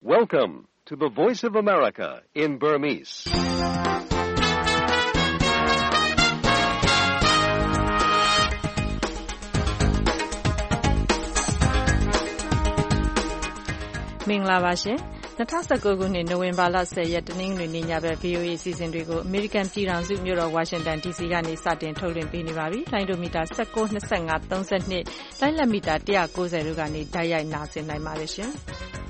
Welcome to the Voice of America in Burmese. ။မင်္ဂလာပါရှင်။2019ခုနှစ်နိုဝင်ဘာလ10ရက်တနင်္ဂနွေနေ့ညဘက် VOA အစီအစဉ်တွေကိုအမေရိကန်ပြည်ထောင်စုမြို့တော်ဝါရှင်တန် DC ကနေစတင်ထုတ်လွှင့်ပေးနေပါပြီ။လိုင်းဒိုမီတာ19, 25, 32, လိုင်းလက်မီတာ190တို့ကနေတိုက်ရိုက်နားဆင်နိုင်ပါတယ်ရှင်။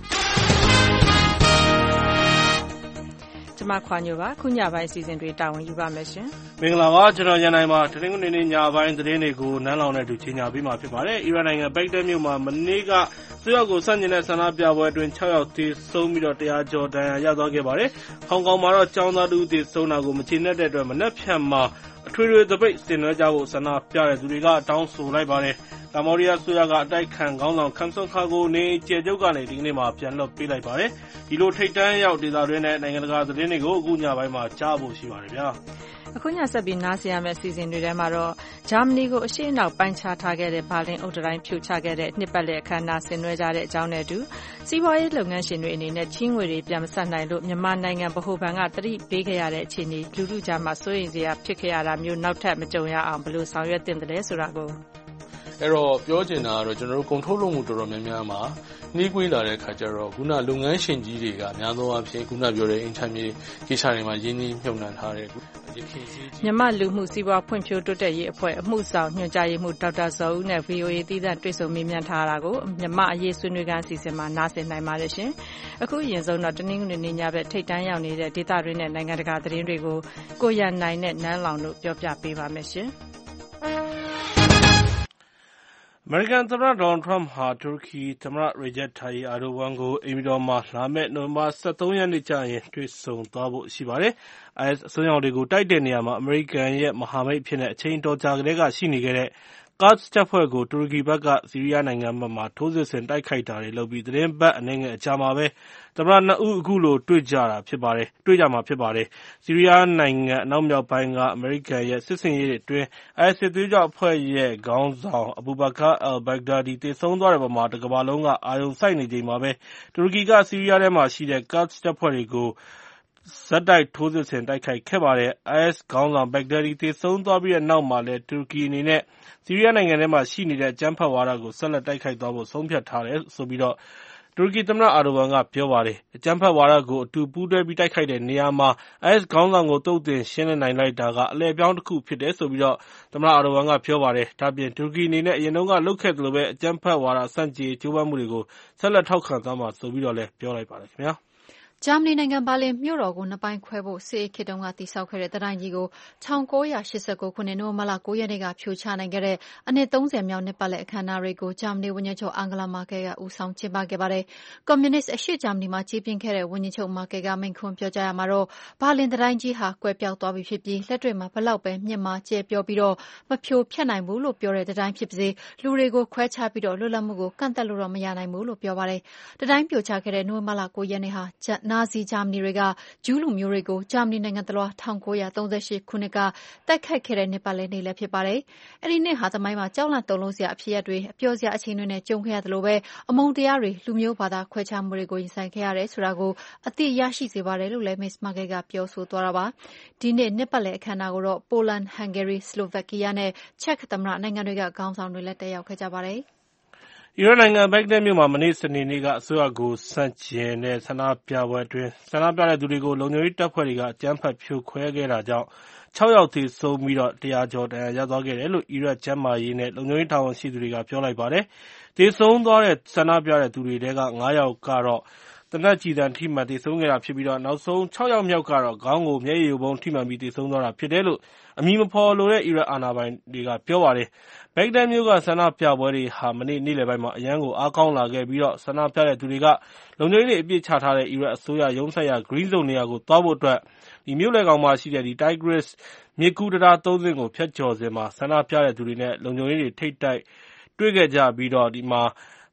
ကျွန်မခွာညိုပါခုညပိုင်းအစီအစဉ်တွေတာဝန်ယူပါမယ်ရှင်။မင်္ဂလာပါကျွန်တော်ရန်နိုင်ပါတနင်္ဂနွေနေ့ညပိုင်းသတင်းတွေကိုနန်းလောင်နဲ့တူချင်းညာပေးမှာဖြစ်ပါတယ်။အီရန်နိုင်ငံဘက်ဂဒက်မြို့မှာမနေ့ကဆွေးရောက်ကိုဆန့်ကျင်တဲ့ဆန္ဒပြပွဲအတွင်း6ယောက်သေဆုံးပြီးတော့100ကျော်ဒဏ်ရာရသွားခဲ့ပါတယ်။ဟောင်ကောင်မှာတော့ကျောင်းသားတူသေဆုံးတာကိုမချေနဲ့တဲ့အတွက်မနက်ဖြန်မှာအထွေထွေသပိတ်ဆင်နွှဲကြဖို့ဆန္ဒပြတဲ့သူတွေကတောင်းဆိုလိုက်ပါတယ်။ကမ္ဘောဒီးယားဆွေးရကအတိုက်ခံခေါင်းဆောင်ခမ်ဆွန်ခါကိုနေကျဲကျုပ်ကနေဒီကနေ့မှာပြန်လွှတ်ပေးလိုက်ပါတယ်။ဒီလိုထိတ်တန်းရောက်ဒေသတွင်းနဲ့နိုင်ငံတကာသတင်းတွေကိုအခုညပိုင်းမှာကြားဖို့ရှိပါတယ်ဗျာ။အခုညဆက်ပြီးနားဆင်ရမယ့်အစီအစဉ်တွေထဲမှာတော့ဂျာမနီကိုအရှေ့အနောက်ပိုင်းခြားထားခဲ့တဲ့ဘာလင်အုတ်တိုင်းဖြိုချခဲ့တဲ့နှစ်ပတ်လည်အခမ်းအနားဆင်နွှဲကြတဲ့အကြောင်းနဲ့အတူစီးပွားရေးလုပ်ငန်းရှင်တွေအနေနဲ့ချေးငွေတွေပြန်မဆပ်နိုင်လို့မြန်မာနိုင်ငံဗဟိုဘဏ်ကသတိပေးခဲ့ရတဲ့အခြေအနေလူထုကြားမှာစိုးရိမ်စရာဖြစ်ခဲ့ရတာမျိုးနောက်ထပ်မကြုံရအောင်ဘယ်လိုဆောင်ရွက်သင့်တယ်ဆိုတာကိုအဲ့တော့ပြောချင်တာကတော့ကျွန်တော်တို့ကုန်ထုတ်လုပ်မှုတော်တော်များများမှာနှီးကွေးလာတဲ့ခါကျတော့ခုနလုပ်ငန်းရှင်ကြီးတွေကအများဆုံးအဖြစ်ခုနပြောတဲ့အင်ချမ်းမြေကိစ္စတွေမှာရင်းနှီးမြှုပ်နှံထားတဲ့မြန်မာလူမှုစီးပွားဖွံ့ဖြိုးတိုးတက်ရေးအဖွဲ့အမှုဆောင်ညွှန်ကြားရေးမှူးဒေါက်တာဇော်ဦးနဲ့ VOA သီးသန့်တွေ့ဆုံမေးမြန်းထားတာကိုမြန်မာအရေးဆွေးနွေးခန်းအစီအစဉ်မှာနားဆင်နိုင်ပါတယ်ရှင်။အခုအရင်ဆုံးတော့တနင်္ဂနွေနေ့ညဘက်ထိပ်တန်းရောက်နေတဲ့ဒေသတွင်းနဲ့နိုင်ငံတကာသတင်းတွေကိုကိုရန်နိုင်နဲ့နန်းလောင်တို့ပြောပြပေးပါမယ်ရှင်။အမေရိကန်သမ္မတဒေါ်နယ်ထရမ့်ဟာတူရကီသမ္မတရီဂျက်တာယီအာဒိုဝမ်ကိုအိမ်ဖြူတော်မှာလာမယ့်နိုဝင်ဘာ23ရက်နေ့ကျရင်တွေ့ဆုံသွားဖို့ရှိပါတယ်။ IS အစွန်းရောက်တွေကိုတိုက်တဲ့နေရာမှာအမေရိကန်ရဲ့မဟာမိတ်အဖြစ်နဲ့အချိန်တော်ကြာကတည်းကရှိနေခဲ့တဲ့Kurds တပ်ဖွဲ့ကိုတူရကီဘက်ကဆီးရီးယားနိုင်ငံဘက်မှာထိုးစစ်ဆင်တိုက်ခိုက်တာတွေလုပ်ပြီးသတင်းပတ်အနည်းငယ်အကြာမှာပဲသမ္မတနှစ်ဦးအခုလိုတွေ့ကြမှာဖြစ်ပါတယ်။ဆီးရီးယားနိုင်ငံအနောက်မြောက်ပိုင်းကအမေရိကန်ရဲ့စစ်ဆင်ရေးတွေအတွင်း IS စစ်သွေးကြွအဖွဲ့ရဲ့ခေါင်းဆောင်အဘူဘာကာအယ်ဘဂဒါဒီသေဆုံးသွားတဲ့ပုံမှာတကမ္ဘာလုံးကအာရုံစိုက်နေချိန်မှာပဲတူရကီကဆီးရီးယားထဲမှာရှိတဲ့ Kurds တပ်ဖွဲ့တွေကိုဆက်တိုက်ထိုးစစ်ဆင်တိုက်ခိုက်ခဲ့ပါတယ်။ IS ခေါင်းဆောင်ဘဂဒါဒီသေဆုံးသွားပြီးတဲ့နောက်မှာလည်းတူရကီအနေနဲ့ဆီးရီးယားနိုင်ငံထဲမှာရှိနေတဲ့အကြမ်းဖက်ဝါဒကိုဆက်လက်တိုက်ခိုက်သွားဖို့ဆုံးဖြတ်ထားတယ်ဆိုပြီးတူရကီသမ္မတအာဒိုဝမ်ကပြောပါတယ်။အကြမ်းဖက်ဝါဒကိုအတူပူးတွဲပြီးတိုက်ခိုက်တဲ့နေရာမှာ IS ခေါင်းဆောင်ကိုသုတ်သင်ရှင်းလင်းနိုင်လိုက်တာကအလှည့်အပြောင်းတစ်ခုဖြစ်တယ်ဆိုပြီးသမ္မတအာဒိုဝမ်ကပြောပါတယ်။ဒါ့အပြင်တူရကီအနေနဲ့အရင်တုန်းကလုပ်ခဲ့သလိုပဲအကြမ်းဖက်ဝါဒဆန့်ကျင်ရေးကြိုးပမ်းမှုတွေကိုဆက်လက်ထောက်ခံသွားမှာဆိုပြီးလည်းပြောလိုက်ပါတယ်ခင်ဗျာ။ဂျာမနီနိုင်ငံဘာလင်မြို့တော်ကိုနှစ်ပိုင်းခွဲဖို့စစ်အေးခေတ်တုန်းကတည်ဆောက်ခဲ့တဲ့တံတိုင်းကြီးကို1989ခုနှစ်နိုဝင်ဘာလ9ရက်နေ့ကဖြိုချနိုင်ခဲ့တဲ့အနှစ်30မြောက်နှစ်ပတ်လည်အခမ်းအနားတွေကိုဂျာမနီဝန်ကြီးချုပ်အန်ဂလာမာကဲလ်ကဦးဆောင်ကျင်းပခဲ့ပါတယ်။ကွန်မြူနစ်အရှေ့ဂျာမနီမှာကြီးပြင်းခဲ့တဲ့ဝန်ကြီးချုပ်မာကဲလ်ကမိန့်ခွန်းပြောကြားရာမှာတော့ဘာလင်တံတိုင်းကြီးဟာကွယ်ပျောက်သွားပြီဖြစ်ပြီးလက်တွေ့မှာဘလောက်ပဲမြင့်မာကျယ်ပြောပြီးမဖြိုဖျက်နိုင်ဘူးလို့ပြောတဲ့တံတိုင်းဖြစ်ပါစေလူတွေကိုခွဲခြားပြီးလွတ်လပ်မှုကိုကန့်သတ်လို့တော့မရနိုင်ဘူးလို့ပြောပါတယ်။တံတိုင်းပြိုချခဲ့တဲ့နိုဝင်ဘာလ9ရက်နေ့ဟာနာဇီဂျာမနီတွေကဂျူးလူမျိုးတွေကိုဂျာမနီနိုင်ငံတလွှား1938ခုနှစ်ကတိုက်ခိုက်ခဲ့တဲ့နှစ်ပတ်လည်နေ့လည်းဖြစ်ပါတယ်။အဲဒီနှစ်ဟာသမိုင်းမှာကြောက်လန့်တုန်လှုပ်စရာအဖြစ်အပျက်တွေအပျော်စရာအချိန်တွေနဲ့ကြုံခဲ့ရသလိုပဲအမုန်းတရားတွေလူမျိုးဘာသာခွဲခြားမှုတွေကိုရင်ဆိုင်ခဲ့ရတယ်ဆိုတာကိုအသိရရှိစေပါတယ်လို့လည်းမစ္စမာကဲလ်ကပြောဆိုသွားတာပါ။ဒီနှစ်ပတ်လည်အခမ်းအနားကိုတော့ပိုလန်၊ဟန်ဂေရီ၊ဆလိုဗက်ကီးယားနဲ့ချက်သမ္မတနိုင်ငံတွေကခေါင်းဆောင်တွေလည်းတက်ရောက်ခဲ့ကြပါတယ်။အီရန်နိုင်ငံဘက်ဂဒက်မြို့မှာမနေ့စနေနေ့ကအစိုးရကိုဆန့်ကျင်တဲ့ဆန္ဒပြပွဲအတွင်းဆန္ဒပြတဲ့သူတွေကိုလုံခြုံရေးတပ်ဖွဲ့တွေကအကြမ်းဖက်ဖြိုခွဲခဲ့တာကြောင့်6ယောက်သေဆုံးပြီး100ကျော်ဒဏ်ရာရသွားခဲ့တယ်လို့အီရတ်ကျန်းမာရေးနဲ့လုံခြုံရေးတာဝန်ရှိသူတွေကပြောလိုက်ပါတယ်။သေဆုံးသွားတဲ့ဆန္ဒပြတဲ့သူတွေထဲက9ယောက်ကတော့သေနတ်ကျည်ဆံထိမှန်သေဆုံးခဲ့တာဖြစ်ပြီးနောက်ဆုံး6ယောက်မြောက်ကတော့ခေါင်းကိုမျက်ရည်ယိုဗုံးထိမှန်ပြီးသေဆုံးသွားတာဖြစ်တယ်လို့အမည်မဖော်လိုတဲ့အီရတ်အာဏာပိုင်တွေကပြောပါတယ်။ဘက်ဂဒက်မြို့ကဆန္ဒပြပွဲတွေဟာမနေ့နေ့လယ်ပိုင်းမှာအရမ်းကိုအားကောင်းလာခဲ့ပြီးဆန္ဒပြတဲ့သူတွေကလုံခြုံရေးတွေအပြည့်ချထားတဲ့အီရတ်အစိုးရရုံးစိုက်ရာ Green Zone နေရာကိုသွားဖို့အတွက်မြို့လယ်ကောင်မှာရှိတဲ့Tigris မြစ်ကူးတံတား3စင်းကိုဖြတ်ကျော်စဉ်မှာဆန္ဒပြတဲ့သူတွေနဲ့လုံခြုံရေးတွေထိပ်တိုက်တွေ့ခဲ့ကြပြီး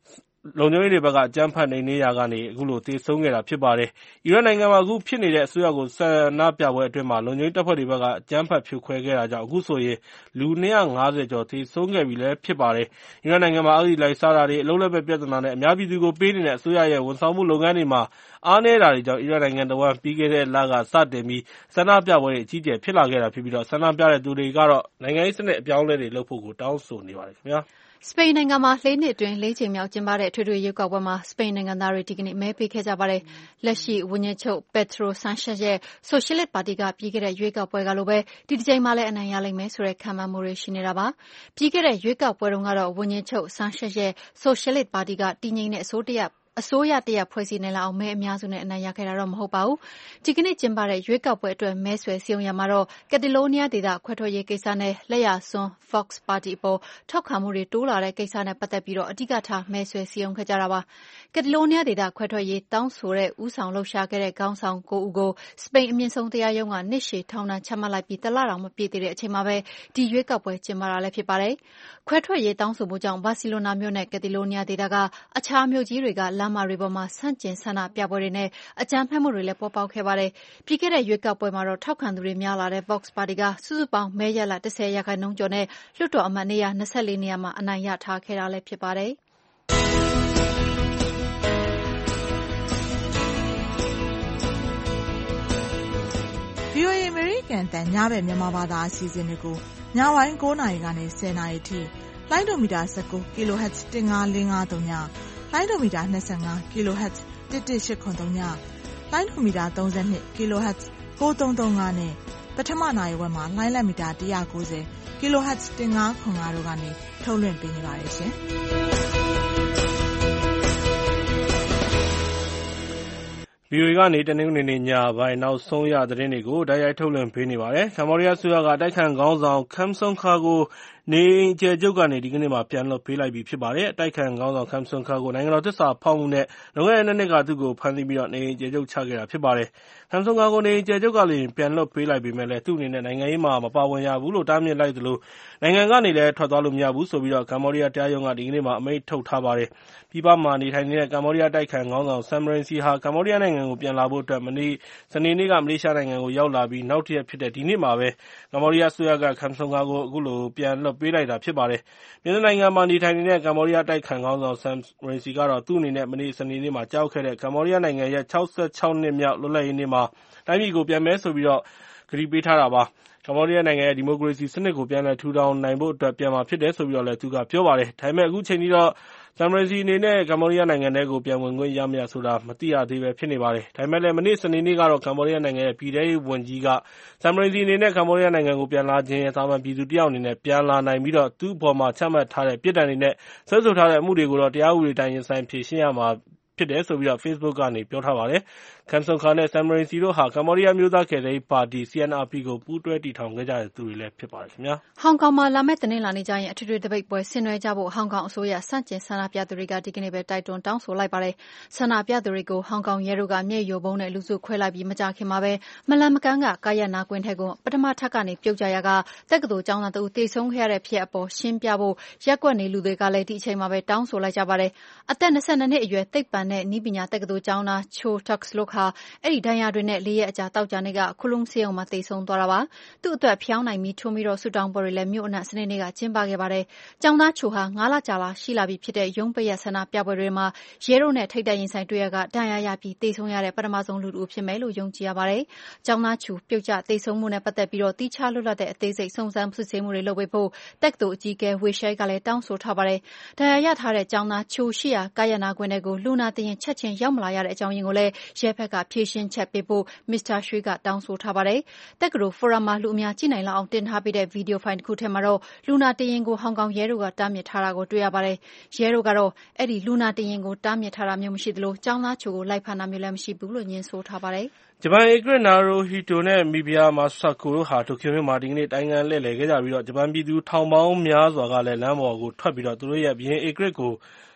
လုံခြုံရေးတွေဘက်ကအကြမ်းဖက်နှိမ်နင်းရာကနေအခုလိုသေဆုံးခဲ့တာဖြစ်ပါတယ်။အီရတ်နိုင်ငံမှာအခုဖြစ်နေတဲ့အစိုးရကိုဆန္ဒပြပွဲအတွင်းမှာလုံခြုံရေးတပ်ဖွဲ့တွေဘက်ကအကြမ်းဖက်ဖြိုခွဲခဲ့တာကြောင့်အခုဆိုရင်လူ250ကျော်သေဆုံးခဲ့ပြီလည်းဖြစ်ပါတယ်။အီရတ်နိုင်ငံမှာအဂတိလိုက်စားတာတွေအလုပ်လက်မဲ့ပြဿနာနဲ့အများပြည်သူကိုပေးနေတဲ့အစိုးရရဲ့ဝန်ဆောင်မှုလုပ်ငန်းတွေမှာအားနည်းတာတွေကြောင့်အီရတ်နိုင်ငံတဝန်းပြီးခဲ့တဲ့လကစတင်ပြီးဆန္ဒပြပွဲတွေအကြီးအကျယ်ဖြစ်လာခဲ့တာဖြစ်ပြီးဆန္ဒပြတဲ့သူတွေကတော့နိုင်ငံရေးစနစ်အပြောင်းအလဲတွေလုပ်ဖို့ကိုတောင်းဆိုနေပါတယ်ခင်ဗျာ။စပိန်နိုင်ငံမှာ4နှစ်အတွင်း4ချိန်မြောက်ကျင်းပတဲ့အထွေထွေရွေးကောက်ပွဲမှာစပိန်နိုင်ငံသားတွေဒီကနေ့မဲပေးခဲ့ကြပါတယ်။လက်ရှိဝန်ကြီးချုပ် Pedro Sanchez ရဲ့ဆိုရှယ်လစ်ပါတီကပြီးခဲ့တဲ့ရွေးကောက်ပွဲကလိုပဲဒီတစ်ချိန်မှာလည်းအနိုင်ရလိမ့်မယ်ဆိုတဲ့ခန့်မှန်းမှုတွေရှိနေတာပါ။ပြီးခဲ့တဲ့ရွေးကောက်ပွဲတုန်းကတော့ဝန်ကြီးချုပ် Sanchez ရဲ့ဆိုရှယ်လစ်ပါတီကတည်ငြိမ်တဲ့အစိုးရတရပ်ဖွဲ့စည်းနိုင်လောက်အောင်မဲအများစုနဲ့အနိုင်ရခဲ့တာတော့မဟုတ်ပါဘူး။ဒီကနေ့ကျင်းပတဲ့ရွေးကောက်ပွဲအတွက်မဲဆွယ်စည်းရုံးရာမှာတော့ကက်တလိုးနီးယားဒေသခွဲထွက်ရေးကိစ္စနဲ့လက်ယာစွန်း Vox ပါတီအပေါ်ထောက်ခံမှုတွေတိုးလာတဲ့ကိစ္စနဲ့ပတ်သက်ပြီးအဓိကထားမဲဆွယ်စည်းရုံးခဲ့ကြတာပါ။ကက်တလိုးနီးယားဒေသခွဲထွက်ရေးတောင်းဆိုတဲ့ဦးဆောင်လှုပ်ရှားခဲ့တဲ့ခေါင်းဆောင်9ဦးကိုစပိန်အမြင့်ဆုံးတရားရုံးကနှစ်ရှည်ထောင်ဒဏ်ချမှတ်လိုက်ပြီး1 လတောင်မပြည့်သေးတဲ့အချိန်မှာပဲဒီရွေးကောက်ပွဲကျင်းပတာလည်းဖြစ်ပါတယ်။ခွဲထွက်ရေးတောင်းဆိုမှုကြောင့်ဘာစီလိုနာမြို့နဲ့ကက်တလိုးနီးယားဒေသကအခြားမြို့ကြီးတွေကလမ်းမတွေပေါ်မှာဆန့်ကျင်ဆန္ဒပြပွဲတွေနဲ့အကြမ်းဖက်မှုတွေလည်းပေါ်ပေါက်ခဲ့ပါတယ်။ပြီးခဲ့တဲ့ရွေးကောက်ပွဲမှာတော့ထောက်ခံသူတွေများလာတဲ့ Vox ပါတီကစုစုပေါင်းမဲရလဒ်10%ကျော်နဲ့လွှတ်တော်အမတ်နေရာ24နေရာမှာအနိုင်ရထားခဲ့တာလည်းဖြစ်ပါတယ်။ VOA အမေရိကန်တန်ညဘက်မြန်မာဘာသာအစီအစဉ်တွေကိုညပိုင်း9နာရီကနေ10နာရီထိလိုင်းဒိုမီတာ19 kHz 15553ညလိုင်းဒိုမီတာ25 kHz 11883ညလိုင်းဒိုမီတာ32 kHz 9335နဲ့ပထမနာရီဝက်မှာလိုင်းလက်မီတာ190 kHz 1505တို့ကနေထုတ်လွှင့်ပေးနေပါတယ်ရှင်။ VOA ကနေတနင်္ဂနွေနေ့ညပိုင်းနောက်ဆုံးရသတင်းတွေကိုတိုက်ရိုက်ထုတ်လွှင့်ပေးနေပါတယ်။ကမ္ဘောဒီးယားအစိုးရကအတိုက်အခံခေါင်းဆောင် Kem Sokha ကိုနေအိမ်အကျယ်ချုပ်ကနေဒီကနေ့မှာပြန်လွှတ်ပေးလိုက်ပြီဖြစ်ပါတယ်။အတိုက်အခံခေါင်းဆောင် Kem Sokha ကိုနိုင်ငံတော်သစ္စာဖောက်မှုနဲ့လွန်ခဲ့တဲ့2နှစ်ကသူ့ကိုဖမ်းဆီးပြီးနေအိမ်အကျယ်ချုပ်ချခဲ့တာဖြစ်ပါတယ်။ Kem Sokha ကိုနေအိမ်အကျယ်ချုပ်ကနေပြန်လွှတ်ပေးလိုက်ပေမဲ့လည်းသူ့အနေနဲ့နိုင်ငံရေးမှာမပါဝင်ရဘူးလို့တားမြစ်လိုက်သလိုနိုင်ငံကနေလည်းထွက်သွားလို့မရဘူးဆိုပြီးကမ္ဘောဒီးယားတရားရုံးကဒီကနေ့မှာအမိန့်ထုတ်ထားပါတယ်။ပြည်ပမှာနေထိုင်နေတဲ့ကမ္ဘောဒီးယားတိုက်အခံခေါင်းဆောင် Sam Rainsy ဟာကမ္ဘောဒီးယားနိုင်ငံကိုပြန်လာဖို့အတွက်စနေနေ့ကမလေးရှားနိုင်ငံကိုရောက်လာပြီးနောက်တစ်ရက်ဖြစ်တဲ့ဒီနေ့မှာပဲကမ္ဘောဒီးယားအစိုးရက Kem Sokha ကိုအခုလိုပြန်လွှတ်ပေးလိုက်တာဖြစ်ပါတယ်။ပြင်သစ်နိုင်ငံမှာနေထိုင်နေတဲ့ကမ္ဘောဒီးယားတိုက်အခံခေါင်းဆောင် Sam Rainsy ကတော့သူ့အနေနဲ့စနေနေ့မှာကြောက်ခဲ့တဲ့ကမ္ဘောဒီးယားနိုင်ငံရဲ့66နှစ်မြောက်လွတ်လပ်ရေးနေ့မှာတိုင်းပြည်ကိုပြန်မယ်ဆိုပြီးကတိပေးထားတာပါ။ကမ္ဘောဒီးယားနိုင်ငံရဲ့ဒီမိုကရေစီစနစ်ကိုပြန်လည်ထူထောင်နိုင်ဖို့အတွက်ပြန်မှာဖြစ်တယ်ဆိုပြီးလည်းသူကပြောပါတယ်။ဒါပေမဲ့အခုချိန်ထိတော့Sam Rainsy အနေနဲ့ကမ္ဘောဒီးယားနိုင်ငံထဲကိုပြန်ဝင်ခွင့်ရမရဆိုတာမသိရသေးပဲဖြစ်နေပါတယ်။ဒါပေမဲ့လည်းစနေနေ့ကတော့ကမ္ဘောဒီးယားနိုင်ငံရဲ့ပြည်ထဲရေးဝန်ကြီးကSam Rainsy အနေနဲ့ကမ္ဘောဒီးယားနိုင်ငံကိုပြန်လာခြင်းသာမန်ပြည်သူတစ်ယောက်အနေနဲ့ပြန်လာနိုင်ပြီးသူ့အပေါ်မှာချမှတ်ထားတဲ့ပြစ်ဒဏ်တွေနဲ့ဆွဲဆိုထားတဲ့အမှုတွေကိုတော့တရားဥပဒေတိုင်းရင်ဆိုင်ဖြေရှင်းရမှာဖြစ်တယ်ဆိုပြီး Facebook ကနေပြောထားပါတယ်။ Kem Sokha နဲ့ Sam Rainsy တို့ဟာကမ္ဘောဒီးယားမျိုးသားကယ်ဆယ်ရေးပါတီ CNRP ကိုပူးတွဲတည်ထောင်ခဲ့ကြတဲ့သူတွေလည်းဖြစ်ပါတယ်ခင်ဗျာ။ဟောင်ကောင်မှာလာမယ့်တနင်္လာနေ့ကျရင်အထွေထွေသပိတ်ပွဲဆင်နွှဲကြဖို့ဟောင်ကောင်အစိုးရဆန့်ကျင်ဆန္ဒပြသူတွေကဒီကနေ့ပဲတိုက်တွန်းတောင်းဆိုလိုက်ပါတယ်။ဆန္ဒပြသူတွေကိုဟောင်ကောင်ရဲတို့ကမျက်ရည်ယိုဗုံးနဲ့လူစုခွဲလိုက်ပြီးမကြာခင်မှာပဲမလှမ်းမကမ်းကကားရပ်နားကွင်းထဲကိုပထမထပ်ကနေပြုတ်ကျရာကတက္ကသိုလ်ကျောင်းသားတဦးသေဆုံးခဲ့ရတဲ့ဖြစ်ရပ်အပေါ်ရှင်းပြဖို့ရပ်ကွက်နေလူတွေကလည်းဒီအချိန်မှာပဲတောင်းဆိုလိုက်ကြပါတယ်။အသက်22နှစ်အရွယ်သိပ္ပံနဲ့နည်းပညာတက္ကသိုလ်ကျောင်းသား Chow Tak-slok ဟာအဲဒီဒဏ်ရာတွေနဲ့4ရက်အကြာသောကြာနေ့ကခုလုံဆေးရုံမှာသေဆုံးသွားတာပါ။သူ့အတွက်ဖျောင်းနိုင်ပြီးထိုးပြီးဆုတောင်းပွဲတွေလည်းမြို့အနှံ့စနေနေ့ကကျင်းပခဲ့ပါတယ်။ကျောင်းသား Chow ဟာ9လကြာရှိလာပြီဖြစ်တဲ့ရုံးပိတ်ရက်ဆန္ဒပြပွဲတွေမှာရဲတို့နဲ့ထိပ်တိုက်ရင်ဆိုင်တွေ့ရာကဒဏ်ရာရပြီးသေဆုံးရတဲ့ပထမဆုံးလူတစ်ဦးဖြစ်မယ်လို့ယုံကြည်ရပါတယ်။ကျောင်းသား Chow ပြုတ်ကျသေဆုံးမှုနဲ့ပတ်သက်ပြီးသီးခြားလွတ်လပ်တဲ့အသေးစိတ်စုံစမ်းစစ်ဆေးမှုတွေလုပ်ပေးဖို့တက္ကသိုလ်အကြီးအကဲ Wei Shai ကလည်းတောင်းဆိုထားပါတယ်။ဒဏ်ရာရထားတဲ့ကျောင်းသား Chow ရှိရာကားရပ်နားကွင်းထဲကိုလူနာတင်ယာဉ်ချက်ချင်းရောက်မလာရတဲ့အကြောင်းရင်းကိုလည်းရဲဘက်ကဖြေရှင်းချက်ပေးဖို့ Mr. Shui ကတောင်းဆိုထားပါတယ်။တက္ကသိုလ်ဖိုရမ်မှာလူအများကြည့်နိုင်လောက်အောင်တင်ထားပေးတဲ့ဗီဒီယိုဖိုင်တစ်ခုထဲမှာတော့လူနာတင်ယာဉ်ကိုဟောင်ကောင်ရဲတို့ကတားမြစ်ထားတာကိုတွေ့ရပါတယ်။ရဲတို့ကတော့အဲဒီလူနာတင်ယာဉ်ကိုတားမြစ်ထားတာမျိုးမရှိသလိုကျောင်းသားချိုကိုလိုက်ဖမ်းတာမျိုးလည်းမရှိဘူးလို့ငြင်းဆိုထားပါတယ်။ဂျပန်ဧကရာဇ် Naruhito နဲ့မိဖုရား Masako တို့ဟာတိုကျိုမြို့မှာဒီကနေ့တိုင်းခန်းလှည့်လည်ခဲ့ကြပြီးဂျပန်ပြည်သူထောင်ပေါင်းများစွာကလည်းလမ်းပေါ်ကိုထွက်ပြီးသူတို့ရဲ့ဘုရင်ဧကရာဇ်ကို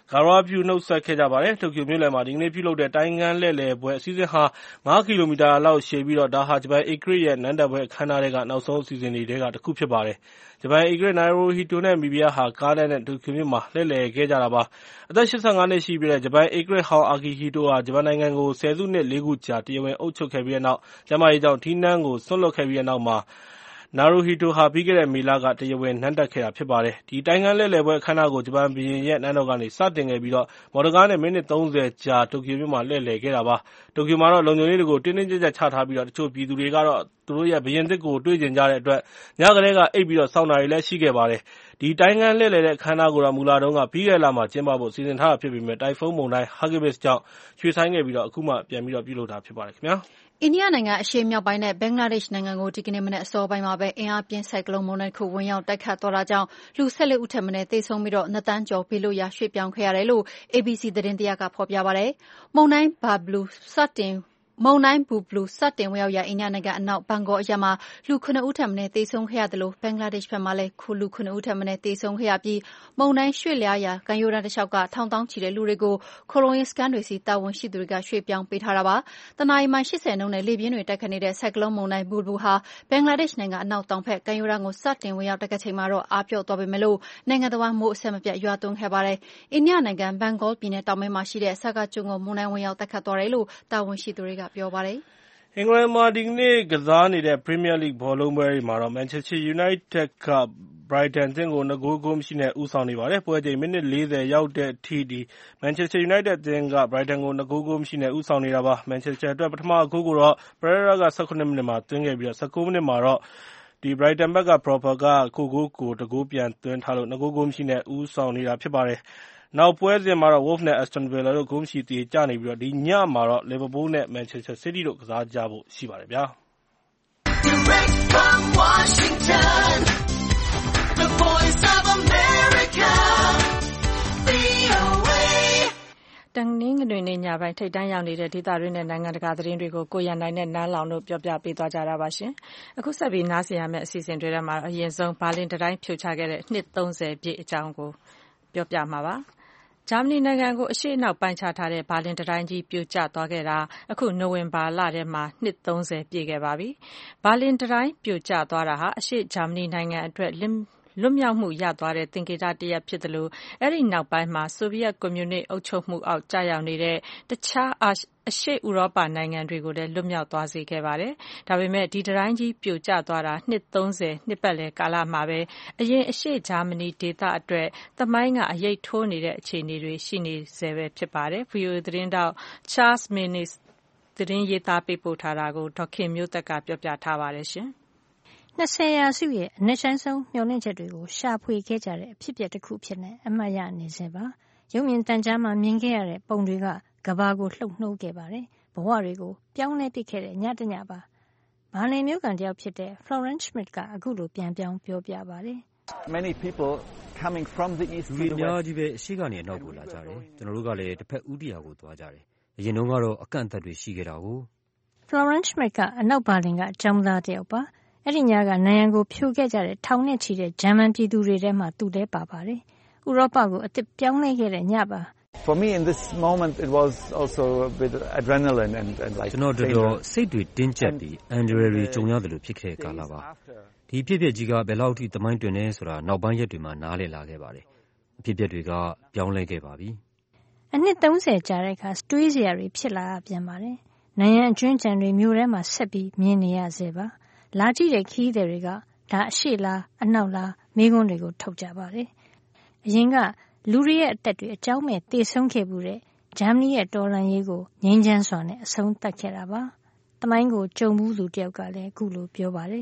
ဂါရဝပြုနှုတ်ဆက်ခဲ့ကြပါတယ်။ တိုကျိုမြို့လယ်မှာဒီကနေ့ပြုလုပ်တဲ့တိုင်းခန်းလှည့်လည်ပွဲအစီအစဉ်ဟာ5 ကီလိုမီတာလောက်ရှည်ပြီးဒါဟာဂျပန်ဧကရာဇ်ရဲ့နန်းတက်ပွဲအခမ်းအနားတွေကနောက်ဆုံးအစီအစဉ်တွေထဲကတစ်ခုဖြစ်ပါတယ်။ဂျပန်ဧကရာဇ် Naruhito နဲ့ မိဖုရားဟာကားလမ်းနဲ့တိုကျိုမြို့မှာလှည့်လည်ခဲ့ကြတာပါ။အသက်85 နှစ်ရှိပြီတဲ့ဂျပန်ဧကရာဇ်ဟောင်း Akihito ဟာဂျပန်နိုင်ငံကိုဆယ်စုနှစ် 4 ခုကြာတရားဝင်အုပ်ချုပ်ခဲ့ပြီးတဲ့နောက်ကျန်းမာရေးကြောင့်ထီးနန်းကိုစွန့်လွှတ်ခဲ့ပြီးတဲ့နောက်Naruhito ဟာပြီးခဲ့တဲ့မေလကတရားဝင်နန်းတက်ခဲ့တာဖြစ်ပါတယ်။ဒီတိုင်းခန်းလှည့်လည်ပွဲအခမ်းအနားကိုဂျပန်ဘုရင်ရဲ့နန်းတော်ကနေစတင်ခဲ့ပြီးမော်တော်ကားနဲ့မိနစ် 30 ကြာတိုကျိုမြို့မှာလှည့်လည်ခဲ့တာပါ။တိုကျိုမှာတော့လုံခြုံရေးတွေကိုတင်းတင်းကျပ်ကျပ်ချထားပြီးတချို့ပြည်သူတွေကတော့သူတို့ရဲ့ဘုရင်သစ်ကိုတွေ့ကျင်ကြတဲ့အတွက်ညကတည်းကအိပ်ပြီးစောင့်တာတွေလည်းရှိခဲ့ပါတယ်။ဒီတိုင်းခန်းလှည့်လည်တဲ့အခမ်းအနားကိုမူလတုန်းကပြီးခဲ့တဲ့လမှာကျင်းပဖို့စီစဉ်ထားတာဖြစ်ပေမဲ့တိုင်ဖုန်းမုန်တိုင်း Hagibis ကြောင့်ရွှေ့ဆိုင်းခဲ့ပြီးအခုမှပြန်ပြုလုပ်တာဖြစ်ပါတယ်ခင်ဗျာ။အိန္ဒိယနိုင်ငံအရှေ့မြောက်ပိုင်းနဲ့ဘင်္ဂလားဒေ့ရှ်နိုင်ငံကိုဒီကနေ့မနက်အစောပိုင်းမှာပဲအင်အားပြင်းဆိုင်ကလုန်းမုန်တိုင်းတစ်ခုဝင်ရောက်တိုက်ခတ်သွားတာကြောင့်လူ14 ဦးထက်မနည်းသေဆုံးပြီး2 သန်းကျော်ဘေးလွတ်ရာရွှေ့ပြောင်းခဲ့ရတယ်လို့ ABC သတင်းတစ်ရပ်ကဖော်ပြပါတယ်။မုန်တိုင်းဘူဘလူစတင်ဝင်ရောက်ရာအိန္ဒိယနိုင်ငံအနောက်ဘန်ဂေါအရပ်မှာလူ9 ဦးထက်မနည်းသေဆုံးခဲ့ရသလိုဘင်္ဂလားဒေ့ရှ်ဘက်မှာလည်းလူ9 ဦးထက်မနည်းသေဆုံးခဲ့ရပြီးမုန်တိုင်းရွှေ့လျားရာကမ်းရိုးတန်းတစ်လျှောက်ကထောင်သောင်းချီတဲ့လူတွေကိုခိုလှုံရေးစခန်းတွေစီတာဝန်ရှိသူတွေကရွှေ့ပြောင်းပေးထားတာပါ။တနအီမိုင်80 နှုန်းနဲ့လေပြင်းတွေတိုက်ခတ်နေတဲ့ဆိုင်ကလုန်းမုန်တိုင်းဘူဘလူဟာဘင်္ဂလားဒေ့ရှ်နိုင်ငံအနောက်တောင်ဘက်ကမ်းရိုးတန်းကိုစတင်ဝင်ရောက်တိုက်ခတ်ချိန်မှာအားပျော့သွားပေမဲ့နိုင်ငံတော်မိုးအဆက်မပြတ်ရွာသွန်းခဲ့ပါတယ်။အိန္ဒိယနိုင်ငံဘန်ဂေါပြည်နယ်တောင်ပိုင်းမှာရှိတဲ့ဆာကာကျွန်းကိုမုန်တိုင်းဝင်ရောက်တိုက်ခတ်သွားတယ်လို့တာဝန်ရှိသူတွေကပြောပါတယ်။အင်္ဂလန်မှာဒီကနေ့ကစားနေတဲ့ Premier League ဘောလုံးပွဲတွေမှာတော့ Manchester United က Brighton အသင်းကို2 ဂိုးမရှိနဲ့ဦးဆောင်နေပါတယ်။ပွဲချိန်မိနစ် 40 ရောက်တဲ့အထိManchester United အသင်းက Brighton ကို2 ဂိုးမရှိနဲ့ဦးဆောင်နေတာပါ။ Manchester အတွက်ပထမဂိုးကိုတော့ Pereira က18 မိနစ်မှာသွင်းခဲ့ပြီး19 မိနစ်မှာတော့Brighton ဘက်က Pröpper ကကိုယ့်ဂိုးကို1 ဂိုးပြန်သွင်းထားလို့2 ဂိုးမရှိနဲ့ဦးဆောင်နေတာဖြစ်ပါတယ်။နောက်ပွဲစဉ်မှာတော့ Wolves နဲ့ Aston Villa တို့ဂိုးမရှိသရေကျနေပြီးဒီညမှာတော့ Liverpool နဲ့ Manchester City တို့ကစားကြဖို့ရှိပါတယ်ဗျာ။ Direct from Washington, the voice of America, VOA တနင်္ဂနွေနေ့ညပိုင်းထိပ်တန်းရောက်နေတဲ့ဒေသတွင်းနဲ့နိုင်ငံတကာသတင်းတွေကိုကိုရန်နိုင်နဲ့နန်းလောင်တို့ပြောပြပေးသွားကြတာပါရှင်။အခုဆက်ပြီးနားဆင်ရမယ့်အစီအစဉ်တွေထဲမှာအရင်ဆုံးဘာလင်တံတိုင်းဖြိုချခဲ့တဲ့နှစ် 30 ပြည့်အကြောင်းကိုပြောပြမှာပါ။ဂျာမနီနိုင်ငံကိုအရှေ့အနောက်ပိုင်းခြားထားတဲ့ဘာလင်တံတိုင်းကြီးပြိုကျသွားခဲ့တာအခုနိုဝင်ဘာလထဲမှာနှစ် 30 ပြည့်ခဲ့ပါပြီ။ဘာလင်တံတိုင်းပြိုကျသွားတာဟာအရှေ့ဂျာမနီနိုင်ငံအတွက်လွတ်မြောက်မှုရသွားတဲ့သင်္ကေတတစ်ရပ်ဖြစ်သလိုအဲဒီနောက်ပိုင်းမှာဆိုဗီယက်ကွန်မြူနစ်အုပ်ချုပ်မှုအောက်ကျရောက်နေတဲ့တခြားအရှေ့ဥရောပနိုင်ငံတွေကိုလည်းလွတ်မြောက်သွားစေခဲ့ပါတယ်။ဒါပေမဲ့ဒီတံတိုင်းကြီးပြိုကျသွားတာနှစ် 30 နှစ်ပတ်လည်ကာလမှာပဲအရင်အရှေ့ဂျာမနီဒေသအတွက်သမိုင်းကအရိပ်ထိုးနေတဲ့အခြေအနေတွေရှိနေဆဲပဲဖြစ်ပါတယ်။ VOA သတင်းတောက် Charles Maynes သတင်းရေးသားပေးပို့ထားတာကိုဒေါ်ခင်မျိုးသက်ကပြောပြထားပါတယ်ရှင်။ 20 ရာစုရဲ့အနက်ရှိုင်းဆုံးမျှော်လင့်ချက်တွေကိုရှာဖွေခဲ့ကြတဲ့အဖြစ်အပျက်တစ်ခုဖြစ်နေအမှတ်ရနေစေပါရုပ်မြင်သံကြားမှာမြင်ခဲ့ရတဲ့ပုံတွေကကဘာကိုလှုပ်နှိုးခဲ့ပါတယ်ဘဝတွေကိုပြောင်းလဲပစ်ခဲ့တဲ့ညတညပါဘာလင်မြို့ကန်တယောက်ဖြစ်တဲ့ Florence Schmidt ကအခုလိုပြန်ပြောင်းပြောပြပါတယ် Many people coming from the east လူအများကြီးပဲအရှိကနေအနောက်ကိုလာကြတယ်ကျွန်တော်တို့ကလည်းတစ်ဖက်ဦးတရာကိုသွားကြတယ်အရင်တုန်းကတော့အကန့်အသတ်တွေရှိခဲ့တာကို Florence Schmidt ကအနောက်ဘာလင်ကကျောင်းသားတယောက်ပါအဲ့ဒီညကနိုင်ငံကိုဖြိုခဲ့ကြတဲ့ထောင်နဲ့ချီတဲ့ဂျာမန်ပြည်သူတွေထဲမှာသူလည်းပါပါတယ်ဥရောပကိုအသစ်ပြောင်းလဲခဲ့တဲ့ညပါ For me in this moment it was also a bit adrenaline and like ကျွန်တော်တို့စိတ်တွေတင်းကျပ်ပြီးအန်ဒရယ်တွေကြုံရတယ်လို့ဖြစ်ခဲ့ကာလပါဒီဖြစ်ဖြစ်ကြီးကဘယ်လောက်ထိသမိုင်းတွင်နေဆိုတာနောက်ပိုင်းရက်တွေမှာနားလည်လာခဲ့ပါတယ်အဖြစ်အပျက်တွေကပြောင်းလဲခဲ့ပါပြီအနှစ် 30 ကြာတဲ့အခါတွေးစရာတွေဖြစ်လာပြန်ပါတယ်နိုင်ငံအကျွန်းကျန်တွေမြို့ထဲမှာဆက်ပြီးမြင်နေရစေပါလာကြည့်တဲ့ခီးသည်တွေကဒါအရှိလားအနောက်လားမိခွန်းတွေကိုထုတ်ကြပါတယ်အရင်ကလူတွေရဲ့အသက်တွေအကြောင်းမဲ့တေဆုံးခဲ့မှုတဲ့ဂျာမနီရဲ့တော်လှန်ရေးကိုငြိမ်းချမ်းစွာနဲ့အဆုံးသတ်ခဲ့တာပါတမိုင်းကိုကြုံမှုသူတယောက်ကလည်းအခုလိုပြောပါတယ်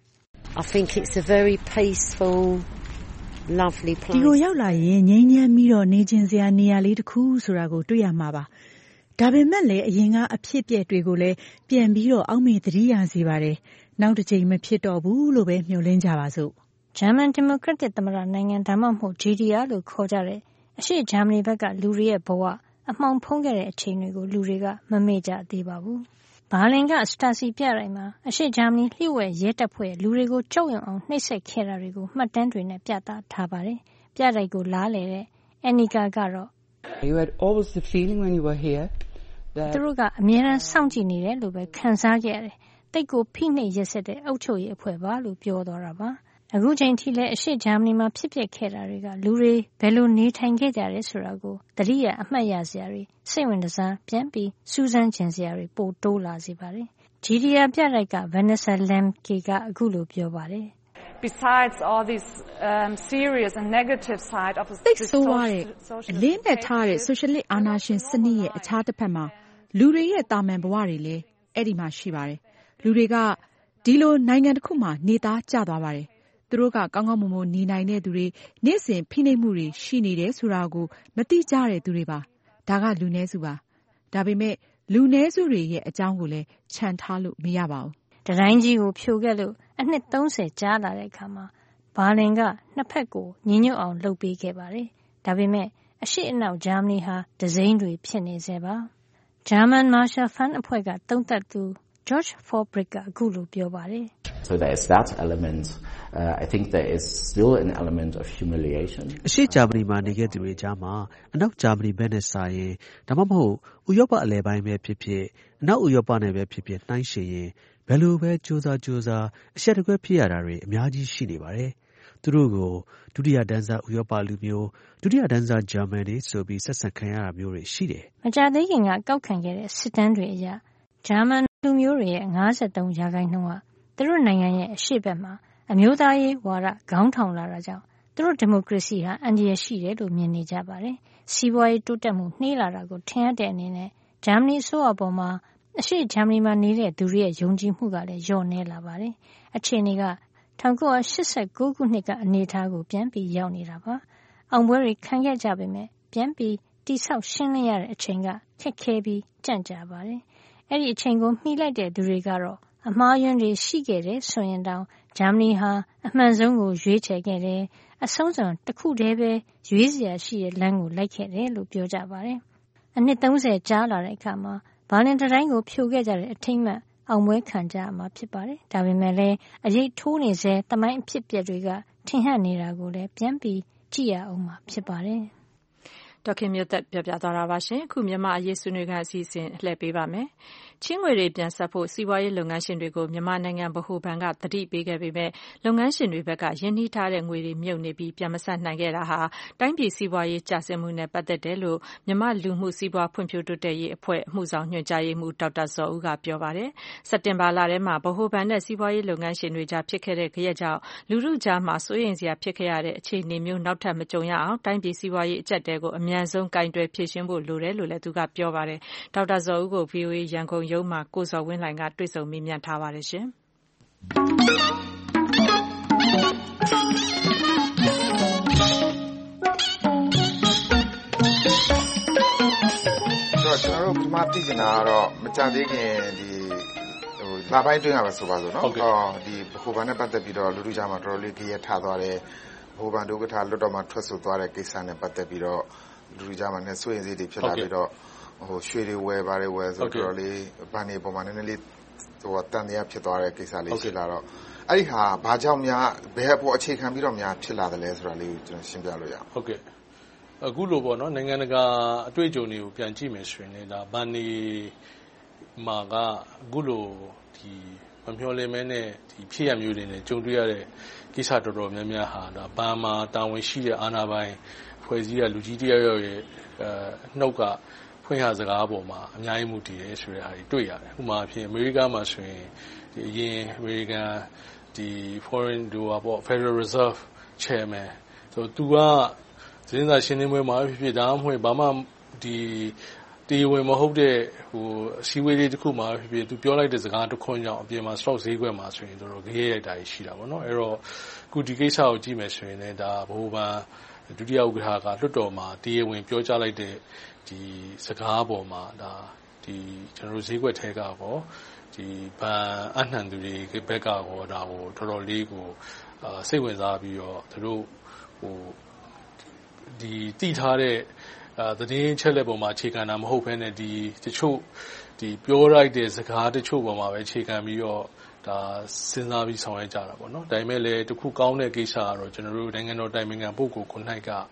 I think it's a very peaceful lovely place ဒီကိုရောက်လာရင်ငြိမ်းချမ်းပြီးတော့နေချင်းစရာနေရာလေးတစ်ခုဆိုတာကိုတွေ့ရမှာပါဒါပေမဲ့လည်းအရင်ကအဖြစ်အပျက်တွေကိုလည်းပြန်ပြီးတော့အောက်မေ့သတိရစေပါတယ်နောက်တစ်ချိန်မဖြစ်တော့ဘူးလို့ပဲမျှော်လင့်ကြပါစို့ဂျာမန်ဒီမိုကရက်တစ်သမ္မတနိုင်ငံဒါမှမဟုတ် GDR လို့ခေါ်ကြတဲ့အရှေ့ဂျာမနီဘက်ကလူတွေရဲ့ဘဝအမှောင်ဖုံးခဲ့တဲ့အချိန်တွေကိုလူတွေကမမေ့ကြသေးပါဘူးဘာလင်ကစတာစီပြတိုင်းမှာအရှေ့ဂျာမနီလျှို့ဝှက်ရဲတပ်ဖွဲ့လူတွေကိုကြောက်ရွံ့အောင်နှိပ်စက်ခဲ့တာတွေကိုမှတ်တမ်းတွေနဲ့ပြသထားပါတယ်ပြတိုက်ကိုလားလေတဲ့ Annika ကတော့ You had always the feeling when you were here that သူတို့ကအမြဲတမ်းစောင့်ကြည့်နေတယ်လို့ပဲခံစားခဲ့ရတယ်။တိတ်ကိုဖိနှိပ်ရက်စက်တဲ့အုပ်ချုပ်ရေးအဖွဲ့ပါလို့ပြောသွားတာပါ။အခုချိန်ထိလည်းအရှေ့ဂျာမနီမှာဖြစ်ပျက်ခဲ့တာတွေကလူတွေဘယ်လိုနေထိုင်ခဲ့ကြတယ်ဆိုတာကိုသတိရအမှတ်ရစရာတွေစိတ်ဝင်စားပြန်ပြီးစူးစမ်းကျင်စရာတွေပိုတိုးလာစေပါတယ်။ GDR ပြတိုက်က Vanessa Lemke ကအခုလိုပြောပါတယ်။ Besides all these serious and negative side of the ဆိုးရတဲ့အလင်းနဲ့ထားတဲ့ socialist အာဏာရှင်စနစ်ရဲ့အခြားတစ်ဖက်မှာလူတွေရဲ့တာမန်ဘဝတွေလည်းအဲ့ဒီမှာရှိပါတယ်။လူတွေကဒီလိုနိုင်ငံတစ်ခုမှာနေသားကျသွားပါတယ်။သူတို့ကကောင်းကောင်းမွန်မွန်နေနိုင်တဲ့သူတွေနေ့စဉ်ဖိနှိပ်မှုတွေရှိနေတယ်ဆိုတာကိုမသိကြတဲ့သူတွေပါ။ဒါကလူနည်းစုပါ။ဒါပေမဲ့လူနည်းစုတွေရဲ့အကြောင်းကိုလည်းခြံထားလို့မရပါဘူး။တတိုင်းကြီးကိုဖြိုခဲ့လို့အနှစ်30ကြာလာတဲ့အခါမှာဘာလင်ကနှစ်ဖက်ကိုညီညွတ်အောင်လုပ်ပေးခဲ့ပါတယ်။ဒါပေမဲ့အရှေ့အနောက်ဂျာမနီဟာဒဇိမ်းတွေဖြစ်နေစေပါ။ German Marshall Fund အဖွဲ့ကသုံးသပ်သူ George Forbrick ကအခုလိုပြောပါတယ်။ So there is that element. I think there is still an element of humiliation. အရှေ့ဂျာမနီမှာနေခဲ့သူတွေကြားမှာအနောက်ဂျာမနီဘက်နဲ့စာရင်ဒါမှမဟုတ်ဥရောပအလယ်ပိုင်းပဲဖြစ်ဖြစ်အနောက်ဥရောပနဲ့ပဲဖြစ်ဖြစ်နှိုင်းယှဉ်ရင်ဘယ်လိုပဲကြိုးစားအရှက်တကွဲဖြစ်ရတာတွေအများကြီးရှိနေပါတယ်။သူတို့ကိုဒုတိယတန်းစားဥရောပလူမျိုးဒုတိယတန်းစားဂျာမန်တွေဆိုပြီးဆက်ဆံခံရတာမျိုးတွေရှိတယ်။မကြာသေးခင်ကကောက်ခံခဲ့တဲ့စစ်တမ်းတွေအရဂျာမန်လူမျိုးတွေရဲ့53%ကသူတို့နိုင်ငံရဲ့အရှေ့ဘက်မှာအမျိုးသားရေးဝါဒခေါင်းထောင်လာတာကြောင့်သူတို့ဒီမိုကရေစီဟာအန္တရာယ်ရှိတယ်လို့မြင်နေကြပါတယ်။စီးပွားရေးတိုးတက်မှုနှေးလာတာကိုထင်ရတဲ့အနေနဲ့ဂျာမနီအစိုးရပေါ်မှာအရှေ့ဂျာမနီမှာနေတဲ့သူတွေရဲ့ယုံကြည်မှုကလည်းလျော့နည်းလာပါတယ်။အခြေအနေက1989ခုနှစ်ကအနေအထားကိုပြန်ပြီးရောက်နေတာပါ။အောင်ပွဲတွေခံခဲ့ကြပေမဲ့ပြန်ပြီးတိဆောက်ရှင်းလင်းရတဲ့အချိန်ကခက်ခဲပြီးကြန့်ကြာပါတယ်။အဲ့ဒီအချိန်ကိုမှီလိုက်တဲ့သူတွေကတော့အမှားယွင်းတွေရှိခဲ့တယ်ဆိုရင်တောင်ဂျာမနီဟာအမှန်ဆုံးကိုရွေးချယ်ခဲ့တယ်။အဆုံးစွန်တစ်ခုတည်းပဲရွေးစရာရှိတဲ့လမ်းကိုလိုက်ခဲ့တယ်လို့ပြောကြပါတယ်။အနှစ်30ကြာလာတဲ့အခါမှာဘာလင်တိုင်းကိုဖြိုခဲ့ကြတဲ့အထိမ်းအမှတ်အောင်ပွဲခံကြရမှာဖြစ်ပါတယ်။ဒါပေမဲ့လည်းအရေးထိုးနေစေသမိုင်းအဖြစ်အပျက်တွေကထင်ဟပ်နေတာကိုလည်းပြန်ပြီးကြည့်ရအောင်မှာဖြစ်ပါတယ်။ဒေါခင်မျိုးသက်ပြောပြသွားတာပါရှင်။အခုမြန်မာအရေးဆွေးနွေးခန်းအစီအစဉ်လှည့်ပေးပါမယ်။ချင်းငွေတွေပြန်ဆက်ဖို့စီးပွားရေးလုပ်ငန်းရှင်တွေကိုမြန်မာနိုင်ငံဗဟိုဘဏ်ကသတိပေးခဲ့ပေမဲ့လုပ်ငန်းရှင်တွေဘက်ကရင်းနှီးထားတဲ့ငွေတွေမြုပ်နေပြီးပြန်မဆက်နိုင်ခဲ့တာဟာတိုင်းပြည်စီးပွားရေးကျဆင်းမှုနဲ့ပတ်သက်တယ်လို့မြန်မာလူမှုစီးပွားဖွံ့ဖြိုးတိုးတက်ရေးအဖွဲ့အမှုဆောင်ညွှန်ကြားရေးမှူးဒေါက်တာဇော်ဦးကပြောပါတယ်။စက်တင်ဘာလထဲမှာဗဟိုဘဏ်နဲ့စီးပွားရေးလုပ်ငန်းရှင်တွေကြားဖြစ်ခဲ့တဲ့ကြက်ကြောင့်လူထုကြားမှာစိုးရိမ်စရာဖြစ်ခဲ့ရတဲ့အခြေအနေမျိုးနောက်ထပ်မကြုံရအောင်တိုင်းပြည်စီးပွားရေးအကျပ်တဲကိုအမြန်ဆုံးကင်တွယ်ဖြေရှင်းဖို့လိုတယ်လို့လည်းသူကပြောပါတယ်။ဒေါက်တာဇော်ဦးကို VOA ရန်ကုန်ရုံးမှာကိုဇော်ဝင်းလှိုင်ကတွေ့ဆုံမေးမြန်းထားပါတယ်ရှင်။ကျွန်တော်တို့ပထမသိချင်တာကတော့မကြသေးခင်လပိုင်းတွင်းကပဲဆိုပါစို့နော်ဒီဗဟိုဘဏ်နဲ့ပတ်သက်ပြီးတော့လူထုကြားမှာတော်တော်လေးကြေးရထသွားတယ်ဗဟိုဘဏ်ဒုက္ကဋ္ဌလွတ်တော်မှာထွက်ဆိုသွားတဲ့ကိစ္စနဲ့ပတ်သက်ပြီးတော့လူထုကြားမှာနဲ့စိုးရိမ်စိတ်တွေဖြစ်လာပြီးတော့ရွှေတွေဝယ်ပါတယ်ဝယ်ဆိုတော့လေဘဏ်တွေပေါ်မှာနည်းနည်းလေးတန်တရားဖြစ်သွားတဲ့ကိစ္စလေးဖြစ်လာတော့အဲ့ဒီဟာဘာကြောင့်များဘယ်အပေါ်အခြေခံပြီးတော့များဖြစ်လာတယ်လဲဆိုတာလေးကိုကျွန်တော်ရှင်းပြလို့ရအောင်ဟုတ်ကဲ့အခုလိုပေါ့နော်နိုင်ငံတကာအတွေ့အကြုံတွေကိုပြန်ကြည့်မယ်ဆိုရင်လည်းဒါဘဏ်တွေမှာကအခုလိုဒီမမျှော်လင့်မဲနဲ့ဒီဖြစ်ရမျိုးတွေနဲ့ကြုံတွေ့ရတဲ့ကိစ္စတော်တော်များများဟာဒါဘဏ်မှာတာဝန်ရှိတဲ့အာဏာပိုင်ဖွဲ့စည်းတဲ့လူကြီးတယောက်ရဲ့နှုတ်ကဖွင့်ဟစကားပေါ်မှာအများကြီးမူတည်တယ်ဆိုတဲ့ဟာတွေတွေ့ရတယ်။ဥပမာအဖြစ်အမေရိကမှာဆိုရင်ဒီအရင်အမေရိကန်ဒီ foreign ပေါ့ Federal Reserve Chairman ဆိုသူကစဉ်းစားရှင်းလင်းပွဲမှာဖြစ်ဒါမှမဟုတ်ဘာမှဒီတရားဝင်မဟုတ်တဲ့အစည်းအဝေးလေးတစ်ခုမှာဖြစ်သူပြောလိုက်တဲ့စကားတစ်ခွန်းကြောင့်အပြင်မှာ stock ဈေးကွက်မှာဆိုရင်တို့ကြေးရိုက်တာရှိတာပေါ့နော်။အဲ့တော့အခုဒီကိစ္စကိုကြည့်မယ်ဆိုရင်လည်းဒါဗဟိုဘဏ်ဒုတိယဥက္ကဋ္ဌကလွှတ်တော်မှာတရားဝင်ပြောကြားလိုက်တဲ့ဒီစကားပေါ်မှာဒါဒီကျွန်တော်တို့ဈေးကွက်ထဲကပေါ့ဒီဘဏ်အနှံသူတွေဘက်ကကောဒါကိုတော်တော်လေးကိုစိတ်ဝင်စားပြီးတော့သူတို့ဒီတည်ထားတဲ့သတင်းချက်လက်ပေါ်မှာအခြေခံတာမဟုတ်ဘဲနဲ့ဒီတချို့ဒီပြောလိုက်တဲ့စကားတချို့ပေါ်မှာပဲအခြေခံပြီးတော့ဒါစဉ်းစားပြီးဆောင်ရွက်ကြတာပေါ့နော်။ဒါပေမဲ့လည်းတခုကောင်းတဲ့ကိစ္စကတော့ကျွန်တော်တို့နိုင်ငံတော်တိုင်ပင်ခံပုဂ္ဂိုလ်ခုနိုင်က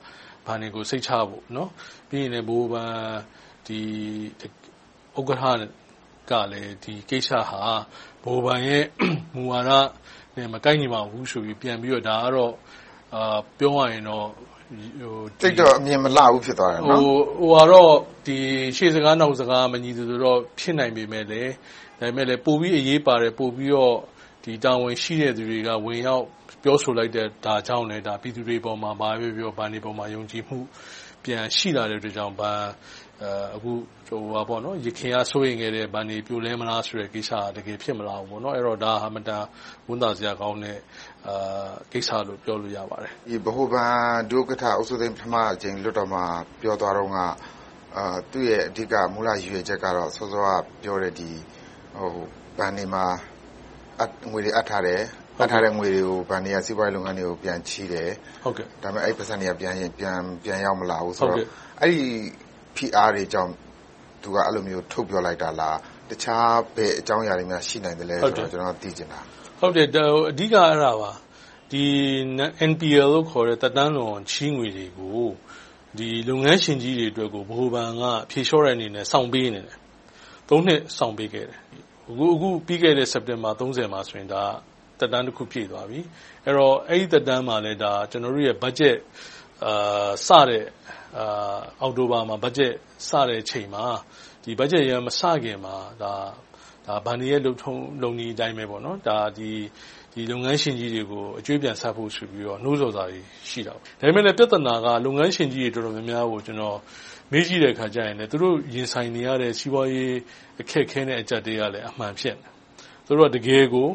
ဘာတွေကိုစိတ်ချဖို့နော်ပြီးရင်လည်းဘိုးဘန်ဒီဥက္ကဋ္ဌကလည်းဒီကိစ္စဟာဘိုးဘန်ရဲ့မူဝါဒနဲ့မကိုက်ညီပါဘူးဆိုပြီးပြန်ပြီးတော့ဒါကတော့ပြောရရင်တော့တိတ်တော့အမြင်မလှဘူးဖြစ်သွားတယ်နော်ကတော့ဒီရှေ့စကားနောက်စကားမညီသူတော့ဖြစ်နိုင်ပေမဲ့လည်းဒါပေမဲ့လည်းပို့ပြီးအရေးပါတယ်ပို့ပြီးတော့ဒီတာဝန်ရှိတဲ့သူတွေကဝင်ရောက်ပြောဆိုလိုက်တဲ့ဒါကြောင့်လည်းဒါပြည်သူတွေပေါ်မှာဘာပဲပြောဘာနေပေါ်မှာယုံကြည်မှုပြန်ရှိလာတဲ့အတွက်ကြောင့်ဘာအခုပေါ့နော်ရခင်ကစိုးရင်ခဲ့တဲ့ဘာနေပြိုလဲမလားဆိုတဲ့ကိစ္စတကယ်ဖြစ်မလာဘူးပေါ့နော်အဲ့တော့ဒါဟာမတန်ဝန်တာစရာကောင်းတဲ့ကိစ္စလို့ပြောလို့ရပါတယ်ဒီဗဟိုဘဏ်ဒုက္ကဋ္ဌအုပ်စုသိမ်းပထမအကြိမ်လွတ်တော်မှာပြောသွားတော့ကသူ့ရဲ့အဓိကမူလရည်ရွယ်ချက်ကတော့စောစောကပြောတဲ့ဒီဘဏ်တွေမှာငွေတွေအပ်ထားတယ်အပ်ထားတဲ့ငွေတွေကိုဘဏ်တွေကစီးပွားရေးလုပ်ငန်းတွေကိုပြန်ချီးတယ်ဟုတ်ကဲ့ဒါပေမဲ့အဲ့ပတ်စံတွေကပြန်ရောက်မလာဘူးဆိုတော့အဲ့ဒီ PR တွေကြောင့်သူကအဲ့လိုမျိုးထုတ်ပြောလိုက်တာလားတခြားဘယ်အကြောင်းအရာတွေများရှိနိုင်တယ်လဲဆိုတော့ကျွန်တော်သိချင်တာဟုတ်တယ်အဓိကအဲ့ဒါပါဒီ NPL လို့ခေါ်တဲ့တက်တန်းလွန်ချီးငွေတွေကိုဒီလုပ်ငန်းရှင်ကြီးတွေအတွက်ကိုဗဟိုဘဏ်ကဖြေလျှော့တဲ့အနေနဲ့ဆောင်ပေးနေတယ်3နှစ်ဆောင်ပေးခဲ့တယ်အခုပြီးခဲ့တဲ့စက်တင်ဘာ30မှာဆိုရင်ဒါတက်တန်းတစ်ခုပြည့်သွားပြီအဲ့တော့အဲ့ဒီတက်တန်းမှာလည်းဒါကျွန်တော်တို့ရဲ့ budget စတဲ့အောက်တိုဘာမှာ budget စတဲ့ချိန်မှာဒီ budget ရမစခင်မှာဒါဗန်ဒီရဲ့လုံနီအတိုင်းပဲပေါ့နော်ဒါဒီလုပ်ငန်းရှင်ကြီးတွေကိုအကျွေးပြန်ဆက်ဖို့ဆိုပြီးတော့နှိုးဆော်စာတွေရှိတာပေါ့ဒါပေမဲ့လည်းပြဿနာကလုပ်ငန်းရှင်ကြီးတွေတော်တော်များများကိုကျွန်တော်မေးကြည့်တဲ့အခါကျရင်လည်းသူတို့ရင်ဆိုင်နေရတဲ့စီးပွားရေးအခက်အခဲနဲ့အကျပ်တွေကလည်းအမှန်ဖြစ်နေသူတို့ကတကယ်ကို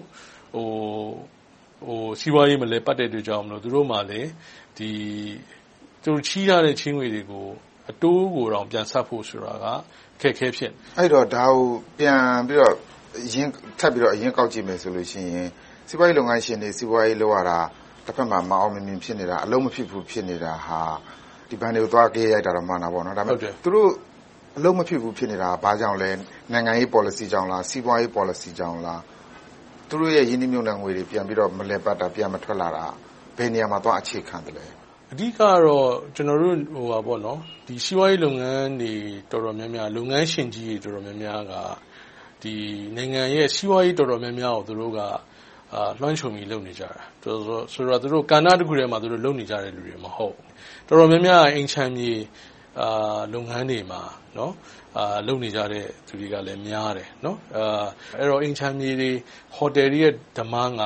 စီးပွားရေးမလဲပတ်တဲ့အတွက်ကြောင့်မလို့သူတို့မှလည်းဒီသူတို့ချီးရတဲ့ချင်းငွေတွေကိုအတိုးကိုတော့ပြန်ဆက်ဖို့ဆိုတာကခက်ခဲဖြစ်အဲ့တော့ဒါကိုပြန်ပြီးတော့ထပ်ပြီးတော့အရင်ကောက်ကြည့်မယ်ဆိုလို့ရှိရင်စီးပွားရေးလုပ်ငန်းရှင်တွေစီးပွားရေးလုပ်ရတာတစ်ဖက်မှာမအောင်မမြင်ဖြစ်နေတာအလုံးမဖြစ်ဘူးဖြစ်နေတာဟာဒီဘဏ်တွေကိုသွားကြေးရိုက်တာတော့မှန်တာပေါ့နော်ဒါပေမဲ့သူတို့အလုံးမဖြစ်ဘူးဖြစ်နေတာဘာကြောင့်လဲနိုင်ငံရေး policy ကြောင့်လားစီးပွားရေး policy ကြောင့်လားသူတို့ရဲ့ရင်းနှီးမြှုပ်နှံငွေတွေပြန်ပြီးတော့မလဲပတ်တာပြန်မထွက်လာတာဘယ်နေရာမှာသွားအခြေခံတယ်လဲအဓိကတော့ကျွန်တော်တို့ပေါ့နော်ဒီစီးပွားရေးလုပ်ငန်းတွေတော်တော်များများလုပ်ငန်းရှင်ကြီးတွေတော်တော်များများကဒီနိုင်ငံရဲ့စီးပွားရေးတော်တော်များများကိုသူတို့ကလွှမ်းခြုံပြီးလုပ်နေကြတာဆိုတော့သူတို့ကဏ္ဍတစ်ခုထဲမှာသူတို့လုပ်နေကြတဲ့လူတွေမဟုတ်တော်တော်များများအိမ်ချမ်းမြေလုပ်ငန်းတွေမှာနော်လုပ်နေကြတဲ့သူတွေကလည်းများတယ်နော်အဲ့တော့အိမ်ချမ်းမြေတွေဟိုတယ်တွေရဲ့ဓမန်းက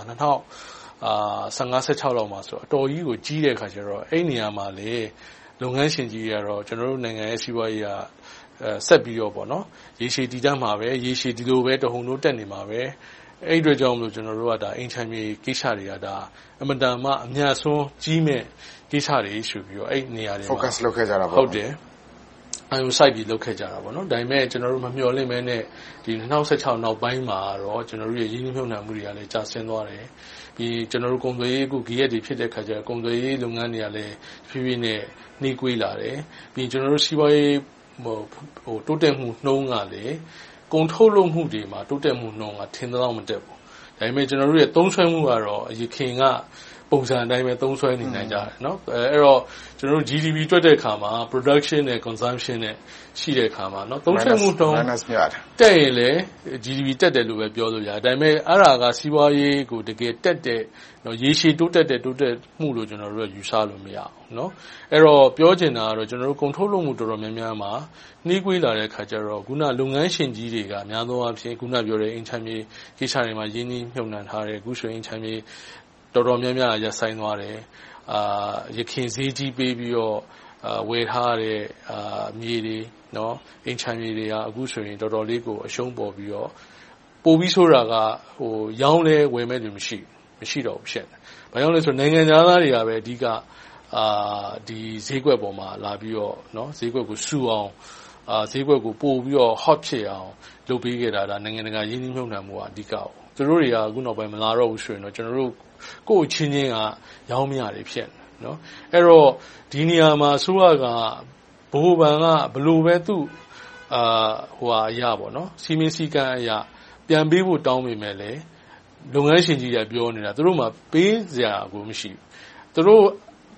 15-16လောက်မှာဆိုအတော်ကြီးကိုကြီးတဲ့ခါကျတော့အဲ့နေရာမှာလေလုပ်ငန်းရှင်ကြီးတွေကတော့ကျွန်တော်တို့နိုင်ငံရဲ့စီးပွားရေးကဆက်ပြီးတော့ပေါ့နော်ရေရှည်တည်တတ်မှာပဲရေရှည်ဒီလိုပဲတဟုန်တို့တက်နေမှာပဲအဲ့ဒီအတွက်ကြောင့်မလို့ကျွန်တော်တို့ကဒါအိမ်ချမ်းမြေကိစ္စတွေကဒါအမတန်မှအများဆုံးကြီးမဲ့ကိစ္စတွေဆိုပြီးတော့အဲ့နေရာတွေမှာ focus လုပ်ခဲ့ကြတာပေါ့ဟုတ်တယ်အယုံစိုက်ပြီးလုပ်ခဲ့ကြတာပေါ့နော်ဒါပေမဲ့ကျွန်တော်တို့မမျှော်လင့်မဲနဲ့ဒီ2016နောက်ပိုင်းမှာတော့ကျွန်တော်တို့ရဲ့ရင်းနှီးမြှုပ်နှံမှုတွေကလည်းကျဆင်းသွားတယ်ပြီးကျွန်တော်တို့ကုန်သွယ်ရေးအခုဂီရက်တွေဖြစ်တဲ့ခါကျတော့ကုန်သွယ်ရေးလုပ်ငန်းတွေကလည်းဖြည်းဖြည်းနဲ့နှေးကွေးလာတယ်ပြီးကျွန်တော်တို့စီးပွားရေးတိုးတက်မှုနှုန်းကလည်းကုန်ထုတ်လုပ်မှုတွေမှာတိုးတက်မှုနှုန်းကထင်သလောက်မတက်ဘူးဒါပေမဲ့ကျွန်တော်တို့ရဲ့သုံးစွဲမှုကတော့အရင်ခင်ကပုံစံအတိုင်းပဲသုံးစွဲနေနိုင်ကြတယ်เนาะအဲ့တော့ကျွန်တော်တို့ GDP တွက်တဲ့အခါမှာ production နဲ့ consumption နဲ့ရှိတဲ့အခါမှာเนาะသုံးစွဲမှုတုံးတက်ရင်လည်း GDP တက်တယ်လို့ပဲပြောလို့ရတယ်ဒါပေမဲ့အဲ့ဒါကစီးပွားရေးကိုတကယ်တက်တဲ့เนาะရေရှည်တိုးတက်မှုလို့ကျွန်တော်တို့ကယူဆလို့မရဘူးเนาะအဲ့တော့ပြောချင်တာကတော့ကျွန်တော်တို့ကုန်ထုတ်လုပ်မှုတော်တော်များများမှာနှီးကွေးလာတဲ့အခါကျတော့ခုနလုပ်ငန်းရှင်ကြီးတွေကများသောအားဖြင့်ခုနပြောတဲ့အင်ချမ်းမြေကိစ္စတွေမှာရင်းနှီးမြှုပ်နှံထားတဲ့အခုဆိုရင်အင်ချမ်းမြေတော်တော်များများရပ်ဆိုင်သွားတယ်ရခင်ဈေးကြီးပေးပြီးတော့ဝယ်ထားတဲ့မြေတွေเนาะအင်ချမ်းမြေတွေကအခုဆိုရင်တော်တော်လေးကိုအရှုံးပေါ်ပြီးတော့ပို့ပြီးဆိုတာကရောင်းလဲဝယ်မဲ့လူမရှိတော့ဘူးဖြစ်တယ်။ဘာကြောင့်လဲဆိုနိုင်ငံသားတွေကပဲအဓိကဒီဈေးကွက်ပေါ်မှာလာပြီးတော့เนาะဈေးကွက်ကိုစူအောင်ဈေးကွက်ကိုပို့ပြီးတော့ hot ဖြစ်အောင်လုပ်ပေးခဲ့တာဒါနိုင်ငံတကာရင်းနှီးမြှုပ်နှံမှုကအဓိကသူတို့တွေကအခုနောက်ပိုင်းမလာတော့ဘူးဆိုရင်တော့ကျွန်တော်တို့ကိုယ်ချင်းချင်းကရောင်းမရတယ်ဖြစ်နေနော်အဲ့တော့ဒီနေရာမှာဆိုရကဘိုးဘန်ကဘလို့ပဲသူ့အရာပေါ့နော်စီမင်းစီကံအရာပြန်ပေးဖို့တောင်းမိမယ်လေလုပ်ငန်းရှင်ကြီးကပြောနေတာသူတို့မှပေးစရာကိုမရှိဘူးသူတို့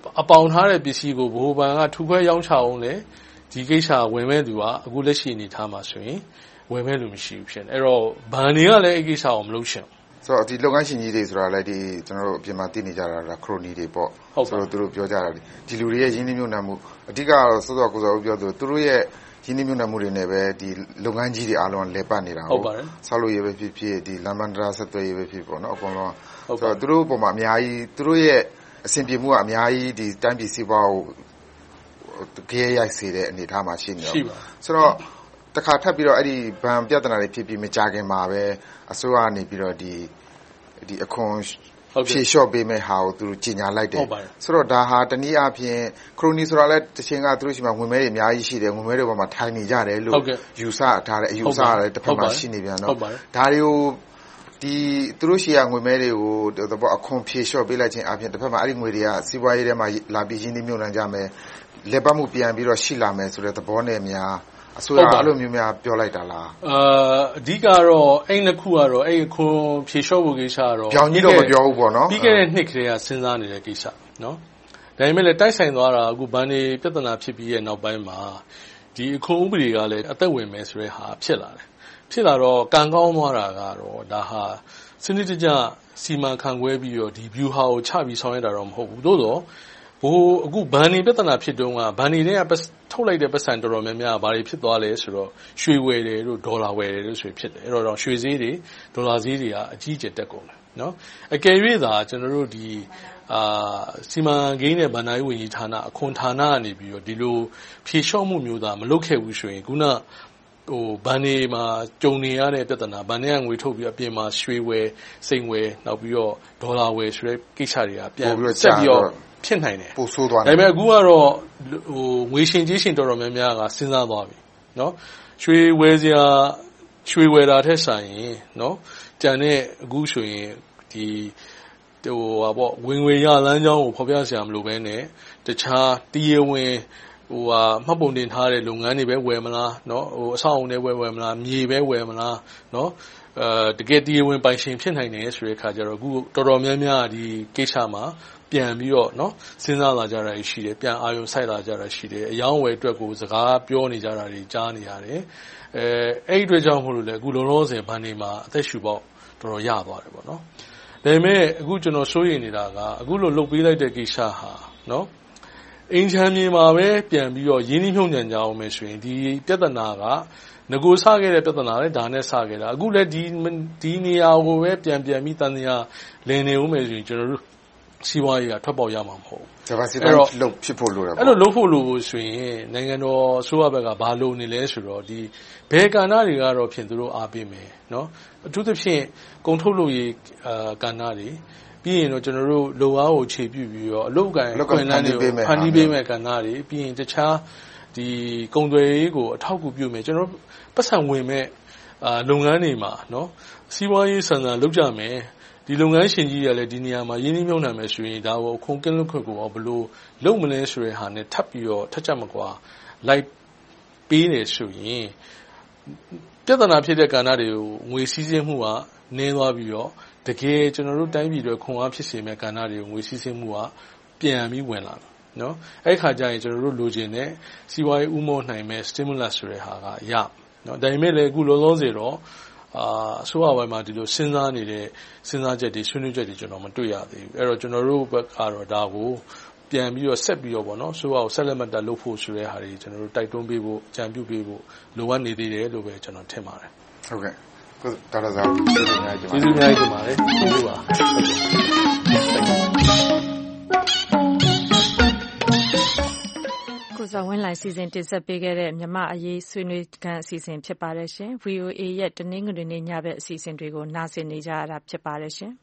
အပေါင်ထားတဲ့ပစ္စည်းကိုဗဟိုဘဏ်ကထူခွဲရောင်းချအောင်လေဒီကိစ္စဝင်မဲ့သူကအခုလက်ရှိအနေထားမှာဆိုရင်ဝင်မဲ့လူမရှိဘူးဖြစ်နေအဲ့တော့ဘဏ်တွေကလည်းအဲ့ကိစ္စကိုမလုပ်ချင်ဆိုတော့ဒီလုပ်ငန်းရှင်ကြီးတွေဆိုတာလည်းဒီကျွန်တော်တို့အပြင်မှာသိနေကြတာကခရိုနီတွေပေါ့ဆိုတော့သူတို့ပြောကြတာဒီလူတွေရဲ့ရင်းနှီးမြှုပ်နှံမှုအဓိကတော့စောစောကိုစောပြောသူတို့ရဲ့ရင်းနှီးမြှုပ်နှံမှုတွေနဲ့ပဲဒီလုပ်ငန်းကြီးတွေအားလုံးလဲပတ်နေတာဟုတ်ပါတယ်ဆောက်လုပ်ရေးပဲဖြစ်ဖြစ်ဒီလမ်းမတရာဆက်သွယ်ရေးပဲဖြစ်ပေါ့နော်အကုန်လုံးဆိုတော့သူတို့ပုံမှာအများကြီးသူတို့ရဲ့အဆင်ပြေမှုကအများကြီးဒီတိုင်းပြည်စီးပွားကိုကြဲရိုက်စေတဲ့အနေအထားမှာရှိနေတော့ဆိုတော့တခါထပ်ပြီးတော့အဲ့ဒီဘဏ်ပြဿနာတွေဖြစ်ပြီးမကြခင်မှာပဲအစိုးရကနေပြီးတော့ဒီအခွန်ဖြေလျှော့ပေးမဲ့ဟာကိုသူတို့ကြီးညာလိုက်တယ်ဆိုတော့ဒါဟာတနည်းအားဖြင့်ခရိုနီဆိုတာလည်းတစ်ချိန်ကသူတို့ရှိမှဝင်မဲတွေအများကြီးရှိတယ်ဝင်မဲတွေပေါ်မှာထိုင်နေကြတယ်လို့ယူဆထားတယ်အယူဆရတယ်တစ်ဖက်မှာရှိနေပြန်တော့ဒါတွေကိုဒီသူတို့ရှိရငွေမဲတွေကိုအခွန်ဖြေလျှော့ပေးလိုက်ခြင်းအပြင်တစ်ဖက်မှာအဲ့ဒီငွေတွေကစီးပွားရေးထဲမှာလာပြီးရင်းနှီးမြှုပ်နှံကြမယ်လက်ပတ်မှုပြန်ပြီးတော့ရှိလာမယ်ဆိုတဲ့သဘောနဲ့များအစိုးရအဲ့လိုမျိုးများပြောလိုက်တာလားအဓိကတော့အဲ့နှစ်ခုကတော့အဲ့ခွန်ဖြေလျှော့ဖို့ကိစ္စကတော့ပြောင်းကြီးတော့မပြောဘူးပေါ့နော်ပြီးခဲ့တဲ့နှစ်ကလေးကစဉ်းစားနေတဲ့ကိစ္စနော်ဒါပေမဲ့လည်းတိုက်ဆိုင်သွားတာအခုဘဏ်တွေပြဿနာဖြစ်ပြီးရဲ့နောက်ပိုင်းမှာဒီအခွန်ဥပဒေကလည်းအသက်ဝင်မယ်ဆိုတဲ့ဟာဖြစ်လာတယ်ဖြစ်လာတော့ကံကောင်းသွားတာကတော့ဒါဟာစနစ်တကျစီမံခန့်ခွဲပြီးတော့ဒီ view ဟာကိုချပြီးဆောင်ရွက်တာတော့မဟုတ်ဘူးသို့တော့အခုဘဏ်တွေပြဿနာဖြစ်တုန်းကဘဏ်တွေကထုတ်လိုက်တဲ့ပတ်စံတော်တော်များများဘာတွေဖြစ်သွားလဲဆိုတော့ရွှေဝယ်တယ်လို့ဒေါ်လာဝယ်တယ်လို့ဆိုဖြစ်တယ်အဲ့တော့ရွှေဈေးတွေဒေါ်လာဈေးတွေကအကြီးကျယ်တက်ကုန်တယ်နော်အကယ်၍သာကျွန်တော်တို့ဒီစီမံကိန်းနဲ့ဗဏ္ဍာရေးဝန်ကြီးဌာနအခွန်ဌာနကနေပြီးတော့ဒီလိုဖြေလျှော့မှုမျိုးသာမလုပ်ခဲ့ဘူးဆိုရင်ခုနဘဏ်တွေမှာကြုံနေရတဲ့ပြဿနာဘဏ်တွေကငွေထုတ်ပြီးအပြင်မှာရွှေဝယ်စိန်ဝယ်နောက်ပြီးတော့ဒေါ်လာဝယ်ဆိုတဲ့ကိစ္စတွေကပြန်ဆက်ပြီးတော့ဖြစ်နိုင်တယ်ပိုဆိုးသွားတယ်ဒါပေမဲ့အခုကတော့ငွေရှင်ကြီးရှင်တော်တော်များများကစဉ်းစားသွားပြီနော်ရွှေဝယ်စရာရွှေဝယ်တာထက်ဆိုင်ရင်နော်ကြံတဲ့အခုဆိုရင်ဒီဝင်ငွေရလမ်းကြောင်းကိုဖော်ပြစရာမလိုဘဲနဲ့တခြားတရားဝင်မှတ်ပုံတင်ထားတဲ့လုပ်ငန်းတွေပဲဝယ်မလားနော်အဆောက်အအုံတွေဝယ်မလားမြေပဲဝယ်မလားနော်တကယ်တရားဝင်ပိုင်ရှင်ဖြစ်နိုင်တယ်ဆိုတဲ့အခါကျတော့အခုတော်တော်များများဒီကိစ္စမှာပြန်ပြီးတော့နော်စဉ်းစားလာကြတာရှိတယ်ပြန်အာရုံစိုက်လာကြတာရှိတယ်အယောင်းဝယ်အတွက်ကိုစကားပြောနေကြတာတွေကြားနေရတယ်အဲ့ဒီအတွက်ကြောင့်မို့လို့လေအခုလုံးလုံးစင်ဘန်နေမှာအသက်ရှူပေါက်တော်တော်ရသွားတယ်ပေါ့နော်ဒါပေမဲ့အခုကျွန်တော်စိုးရိမ်နေတာကအခုလိုလုတ်ပေးလိုက်တဲ့ကိစ္စဟာနော်အင်ချမ်းမြေမှာပဲပြန်ပြီးတော့ရင်းနှီးမြှုပ်နှံကြအောင်မယ်ဆိုရင်ဒီပြဿနာကငကိုစခဲ့တဲ့ပြဿနာလေဒါနဲ့စခဲ့တာအခုလည်းဒီနေရာကိုပဲပြန်ပြီးတန်တရားလည်နေဦးမယ်ဆိုရင်ကျွန်တော်တို့စီးပွားရေးကထွက်ပေါက်ရမှာမဟုတ်ဘူး။ဒါပါစီတိုင်းလှုပ်ဖြစ်ဖို့လိုတယ်ပေါ့။အဲ့လိုလှုပ်ဖို့လိုဆိုရင်နိုင်ငံတော်အစိုးရဘက်ကဘာလုပ်နေလဲဆိုတော့ဒီဘယ်ကဏ္ဍတွေကတော့ဖြင့်သူတို့အားပေးမယ်နော်။အထူးသဖြင့်ကုန်ထုတ်လုပ်ရေးကဏ္ဍတွေပြီးရင်တော့ကျွန်တော်တို့လုံအားကိုခြေပြုပြီးတော့အလုပ်ကိုင်ခွင့်လန်းတွေကိုဖန်တီးပေးမယ်ကဏ္ဍတွေပြီးရင်တခြားဒီကုန်သွယ်ရေးကိုအထောက်အကူပြုမယ်ကျွန်တော်တို့ပတ်စံဝင်မဲ့လုပ်ငန်းတွေမှာနော်စီးပွားရေးဆန်ဆန်လုပ်ကြမယ်ဒီလုပ်ငန်းရှင်ကြီးကလည်းဒီနေရာမှာရင်းနှီးမြှုပ်နှံမယ်ဆိုရင်ဒါကိုခုံကင်းလွတ်ခွင့်ကိုဘယ်လိုလုပ်မလဲဆိုတဲ့ဟာနဲ့ထပ်ပြီးတော့ထက်ချက်မကွာလိုက်ပေးနေဆိုရင်ပြဿနာဖြစ်တဲ့ကဏ္ဍတွေကိုငွေစည်းစိမ်မှုကနည်းသွားပြီးတော့တကယ်ကျွန်တော်တို့တိုင်းပြည်တွေခွန်အားဖြစ်စေမဲ့ကဏ္ဍတွေကိုငွေစည်းစိမ်မှုကပြန်ပြီးဝင်လာတယ်နော်အဲ့ခါကျရင်ကျွန်တော်တို့လိုချင်တဲ့စီးပွားရေးဥမောနိုင်မဲ့ stimulus ဆိုတဲ့ဟာကရနော်ဒါပေမဲ့လည်းအခုလုံးလုံးစေတော့အစိုးရဘက်မှာဒီလိုစဉ်းစားနေတဲ့စဉ်းစားချက်တွေဆွေးနွေးချက်တွေကျွန်တော်မတွေ့ရသေးဘူးအဲ့တော့ကျွန်တော်တို့ဘက်ကတော့ဒါကိုပြန်ပြီးတော့ဆက်ပြီးတော့ပေါ့နော်အစိုးရကိုဆက်လက်မတက်လုပ်ဖို့ဆိုတဲ့ဟာတွေကျွန်တော်တို့တိုက်တွန်းပေးဖို့ကြံပြုပေးဖို့လိုအပ်နေသေးတယ်လို့ပဲကျွန်တော်ထင်ပါတယ်ဟုတ်ကဲ့ကိုဒေါက်တာဇာကျေးဇူးများကြီးပါတယ်ကျေးဇူးများကြီးပါတယ်ကျေးဇူးပါကိုဇော်ဝင်းလှိုင်စီစဉ်တင်ဆက်ပေးခဲ့တဲ့မြန်မာအရေးဆွေးနွေးခန်းအစီအစဉ်ဖြစ်ပါတယ်ရှင် VOA ရဲ့တနင်္ဂနွေနေ့ညဘက်အစီအစဉ်တွေကိုနားဆင်နေကြရတာဖြစ်ပါတယ်ရှင်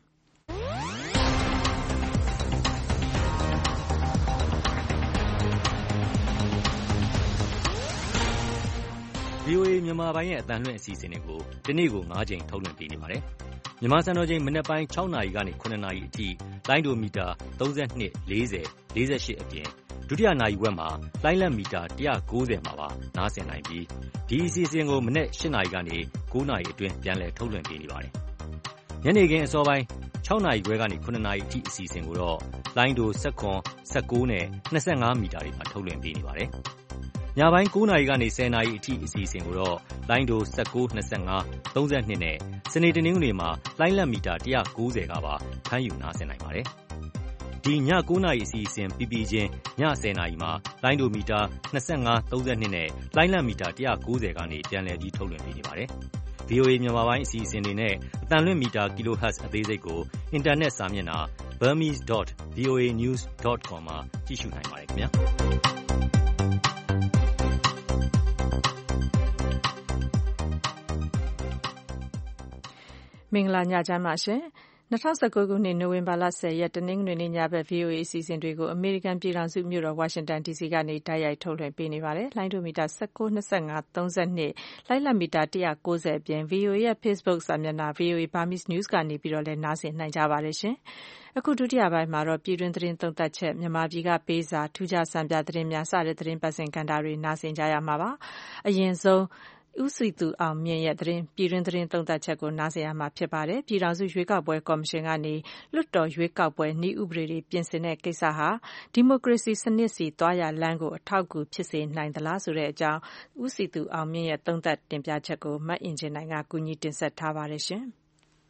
VOA မြန်မာပိုင်းရဲ့အသံလွှင့်အစီအစဉ်တွေကိုဒီနေ့ကို9ချိန်ထုတ်လွှင့်ပေးနေပါတယ်။မြန်မာစံတော်ချိန်မနက်ပိုင်း6နာရီကနေ9နာရီအထိလိုင်းဒိုမီတာ32 40 48အပြင်ဒုတိယနာရီဝက်မှာလိုင်းလက်မီတာ190မှာပါနားဆင်နိုင်ပြီးဒီအစီအစဉ်ကိုမနက်8နာရီကနေ9နာရီအတွင်းပြန်လည်ထုတ်လွှင့်ပေးနေပါတယ်။ညနေခင်းအစောပိုင်း6နာရီခွဲကနေ9နာရီအထိအစီအစဉ်ကိုတော့လိုင်းဒို17 19နဲ့25မီတာတွေမှာထုတ်လွှင့်ပေးနေပါတယ်။ညပိုင်း9နာရီကနေ10နာရီအထိအစီအစဉ်ကိုတော့လိုင်းဒို19 25 32နဲ့စနေတနင်္ဂနွေမှာလိုင်းလက်မီတာ190ကပါဖမ်းယူနားဆင်နိုင်ပါတယ်။ဒီည9နာရီအစီအစဉ်ပြီးချင်းည10နာရီမှာလိုင်းဒိုမီတာ25 32နဲ့လိုင်းလက်မီတာ190ကနေပြန်လည်ပြီးထုတ်လွှင့်ပေးနေပါတယ်။ VOA မြန်မာပိုင်းအစီအစဉ်တွေနဲ့အသံလွှင့်မီတာ kHz အသေးစိတ်ကိုအင်တာနက်စာမျက်နှာ burmese.voanews.com မှာကြည့်ရှုနိုင်ပါတယ်ခင်ဗျာမင်္ဂလာညချမ်းပါရှင်2019ခုနှစ်နိုဝင်ဘာလ10ရက်တနင်္ဂနွေနေ့ညဘက် VOA အစီအစဉ်တွေကိုအမေရိကန်ပြည်ထောင်စုမြို့တော်ဝါရှင်တန် DC ကနေတိုက်ရိုက်ထုတ်လွှင့်ပေးနေပါတယ်။လိုင်းဒိုမီတာ19 25 32လိုင်းလက်မီတာ190အပြင် VOA ရဲ့ Facebook စာမျက်နှာ VOA Burmese News ကနေပြီးတော့လည်းနားဆင်နိုင်ကြပါတယ်ရှင်။အခုဒုတိယပိုင်းမှာတော့ပြည်တွင်းသတင်းသုံးသပ်ချက်မြန်မာပြည်ကပေးစာထူးခြားစံပြသတင်းများစတဲ့သတင်းပတ်စဉ်ကဏ္ဍတွေနားဆင်ကြရမှာပါ။အရင်ဆုံးဦးစီသူအောင်မြင့်ရဲ့ပြည်တွင်းသတင်းသုံးသပ်ချက်ကိုနားဆင်ရမှာဖြစ်ပါတယ်။ပြည်ထောင်စုရွေးကောက်ပွဲကော်မရှင်ကနေလွှတ်တော်ရွေးကောက်ပွဲနည်းဥပဒေတွေပြင်ဆင်တဲ့ကိစ္စဟာဒီမိုကရေစီစနစ်စီသွားရလမ်းကိုအထောက်အကူဖြစ်စေနိုင်သလားဆိုတဲ့အကြောင်းဦးစီသူအောင်မြင့်ရဲ့သုံးသပ်တင်ပြချက်ကိုမအင်ဂျင်နိုင်ကကူညီတင်ဆက်ထားပါတယ်ရှင်။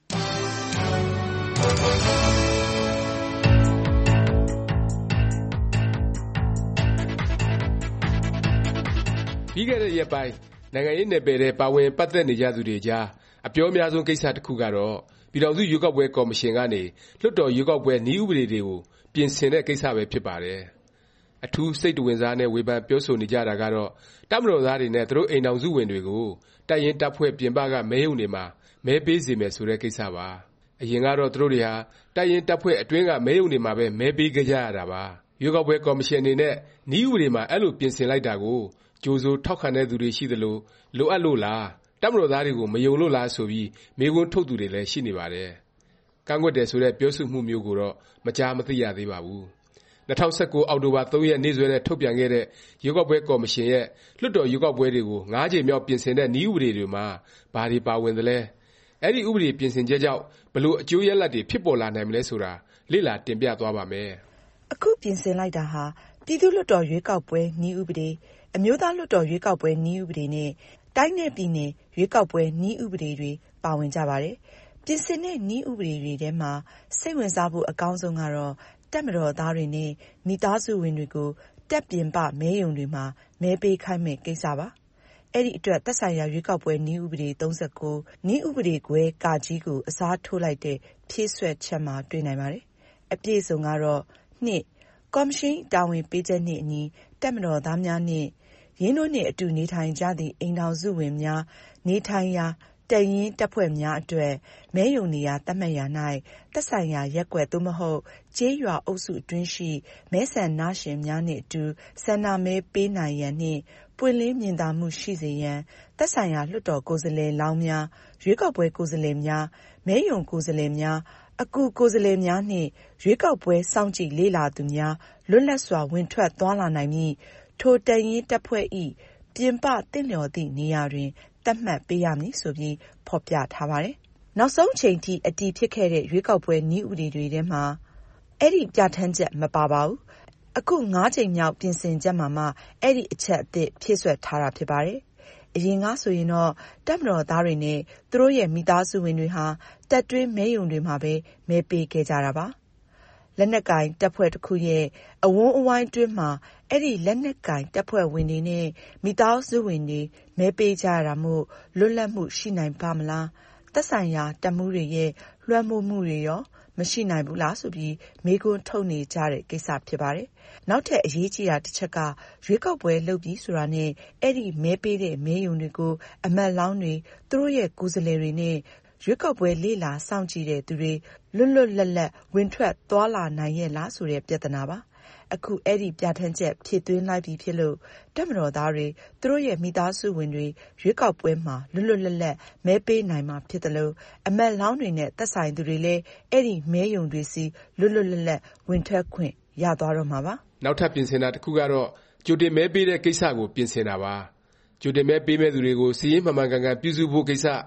ပြီးခဲ့တဲ့ရက်ပိုင်းနိုင်ငံရေးနယ်ပယ်ထဲပါဝင်ပတ်သက်နေကြသူတွေကြားအပြောများဆုံးကိစ္စတစ်ခုကတော့ပြည်ထောင်စုရွေးကောက်ပွဲကော်မရှင်ကနေလွှတ်တော်ရွေးကောက်ပွဲနည်းဥပဒေတွေကိုပြင်ဆင်တဲ့ကိစ္စပဲဖြစ်ပါတယ်။အထူးစိတ်တဝင်စားနဲ့ဝေဖန်ပြောဆိုနေကြတာကတော့တပ်မတော်သားတွေနဲ့သူတို့အိမ်ထောင်စုဝင်တွေကိုတပ်ရင်းတပ်ဖွဲ့ပြင်ပကမဲရုံတွေမှာမဲပေးစေမယ်ဆိုတဲ့ကိစ္စပါ။အရင်ကတော့သူတို့တွေဟာတပ်ရင်းတပ်ဖွဲ့အတွင်းကမဲရုံတွေမှာပဲမဲပေးကြရတာပါ။ရွေးကောက်ပွဲကော်မရှင်အနေနဲ့နည်းဥပဒေမှာအဲ့လိုပြင်ဆင်လိုက်တာကိုကြိုးစိုးထောက်ခံတဲ့သူတွေရှိသလိုလိုအပ်လို့လားတပ်မတော်သားတွေကိုမယုံလို့လားဆိုပြီးမေးခွန်းထုတ်သူတွေလည်းရှိနေပါတယ်။ကန့်ကွက်တယ်ဆိုတဲ့ပြောဆိုမှုမျိုးကိုတော့မကြားမသိရသေးပါဘူး။2019အောက်တိုဘာ3ရက်နေ့စွဲနဲ့ထုတ်ပြန်ခဲ့တဲ့ရွေးကောက်ပွဲကော်မရှင်ရဲ့လွှတ်တော်ရွေးကောက်ပွဲတွေကို9ကြိမ်မြောက်ပြင်ဆင်တဲ့နည်းဥပဒေတွေမှာဘာတွေပါဝင်သလဲ။အဲ့ဒီဥပဒေပြင်ဆင်ချက်ကြောင့်ဘယ်လိုအကျိုးရလဒ်တွေဖြစ်ပေါ်လာနိုင်မလဲဆိုတာလေ့လာတင်ပြသွားပါမယ်။အခုပြင်ဆင်လိုက်တာဟာပြည်သူ့လွှတ်တော်ရွေးကောက်ပွဲနည်းဥပဒေအမျိုးသားလွှတ်တော်ရွေးကောက်ပွဲနည်းဥပဒေနဲ့တိုင်းနဲ့ပြည်နယ်ရွေးကောက်ပွဲနည်းဥပဒေတွေပါဝင်ကြပါတယ်။ပြင်ဆင်တဲ့နည်းဥပဒေတွေထဲမှာစိတ်ဝင်စားဖို့အကောင်းဆုံးကတော့တပ်မတော်သားတွေနဲ့မိသားစုဝင်တွေကိုတပ်ပြင်ပမဲရုံတွေမှာမဲပေးခိုင်းမဲ့ကိစ္စပါ။အဲ့ဒီအတွက်သက်ဆိုင်ရာရွေးကောက်ပွဲနည်းဥပဒေ39နည်းဥပဒေခွဲကကြီးကိုအစားထိုးလိုက်တဲ့ဖြည့်ဆွက်ချက်မှာတွေ့နိုင်ပါတယ်။အပြည့်စုံကတော့2ကော်မရှင်တာဝန်ပေးချက်နှင့်အညီတပ်မတော်သားများနှင့်ရင်းတို့နှင့်အတူနေထိုင်ကြသည့်အိမ်ထောင်စုဝင်များနေထိုင်ရာတပ်ရင်းတပ်ဖွဲ့များအတွက်မဲရုံနေရာသတ်မှတ်ရာ၌သက်ဆိုင်ရာရပ်ကွက်သို့မဟုတ်ကျေးရွာအုပ်စုအတွင်းရှိမဲဆန္ဒရှင်များနှင့်အတူဆန္ဒမဲပေးနိုင်ရန်နှင့်ပွင့်လင်းမြင်သာမှုရှိစေရန်သက်ဆိုင်ရာလွှတ်တော်ကိုယ်စားလှယ်လောင်းများရွေးကောက်ပွဲကိုယ်စားလှယ်များမဲရုံကိုယ်စားလှယ်များအကူကိုယ်စားလှယ်များနှင့်ရွေးကောက်ပွဲစောင့်ကြည့်လေ့လာသူများလွတ်လပ်စွာဝင်ထွက်သွားလာနိုင်မည်ထိုတပ်ရင်းတပ်ဖွဲ့၏ပြင်ပသင့်လျော်သည့်နေရာတွင်သတ်မှတ်ပေးရမည်ဆိုပြီးဖော်ပြထားပါတယ်။နောက်ဆုံးချိန်ထိအတည်ဖြစ်ခဲ့တဲ့ရွေးကောက်ပွဲနည်းဥပဒေတွေထဲမှာအဲ့ဒီပြဋ္ဌာန်းချက်မပါပါဘူး။အခု9ကြိမ်မြောက်ပြင်ဆင်ချက်မှာမှအဲ့ဒီအချက်အသစ်ဖြည့်ဆွက်ထားတာဖြစ်ပါတယ်။အရင်ကဆိုရင်တော့တပ်မတော်သားတွေနဲ့သူတို့ရဲ့မိသားစုဝင်တွေဟာတပ်တွင်းမဲရုံတွေမှာပဲမဲပေးခဲ့ကြတာပါ။လက်နက်ကင်တပ်ဖွဲ့တစ်ခုရဲ့အဝန်းအဝိုင်းတွင်းမှာအဲ့ဒီလက်နက်ကင်တပ်ဖွဲ့ဝင်တွေနဲ့မိသားစုဝင်တွေမဲပေးကြရတာမို့လွတ်လပ်မှုရှိနိုင်ပါမလားသက်ဆိုင်ရာတပ်မှုတွေရဲ့လွှမ်းမိုးမှုတွေရောမရှိနိုင်ဘူးလားဆိုပြီးမေးခွန်းထုတ်နေကြတဲ့ကိစ္စဖြစ်ပါတယ်။နောက်ထပ်အရေးကြီးတာတစ်ချက်ကရွေးကောက်ပွဲလုပ်ပြီးဆိုတာနဲ့အဲ့ဒီမဲပေးတဲ့မဲရုံတွေကိုအမတ်လောင်းတွေသူတို့ရဲ့ကိုယ်စားလှယ်တွေနဲ့ရွေးကောက်ပွဲလေ့လာစောင့်ကြည့်တဲ့သူတွေလွတ်လွတ်လပ်လပ်ဝင်ထွက်သွားလာနိုင်ရဲ့လားဆိုတဲ့ပြဿနာပါ။အခုအဲ့ဒီပြဋ္ဌာန်းချက်ဖြည့်သွင်းလိုက်ပြီးဖြစ်လို့တပ်မတော်သားတွေသူတို့ရဲ့မိသားစုဝင်တွေရွေးကောက်ပွဲမှာလွတ်လွတ်လပ်လပ်မဲပေးနိုင်မှာဖြစ်တယ်လို့အမတ်လောင်းတွေနဲ့သက်ဆိုင်သူတွေလည်းအဲ့ဒီမဲရုံတွေစီလွတ်လွတ်လပ်လပ်ဝင်ထွက်ခွင့်ရသွားတော့မှာပါ။နောက်ထပ်ပြင်ဆင်တာတစ်ခုကတော့ကြိုတင်မဲပေးတဲ့ကိစ္စကိုပြင်ဆင်တာပါ။ကြိုတင်မဲပေးမဲ့သူတွေကိုစီးရင်မှန်မှန်ကန်ကန်ပြုစုဖို့ကိစ္စ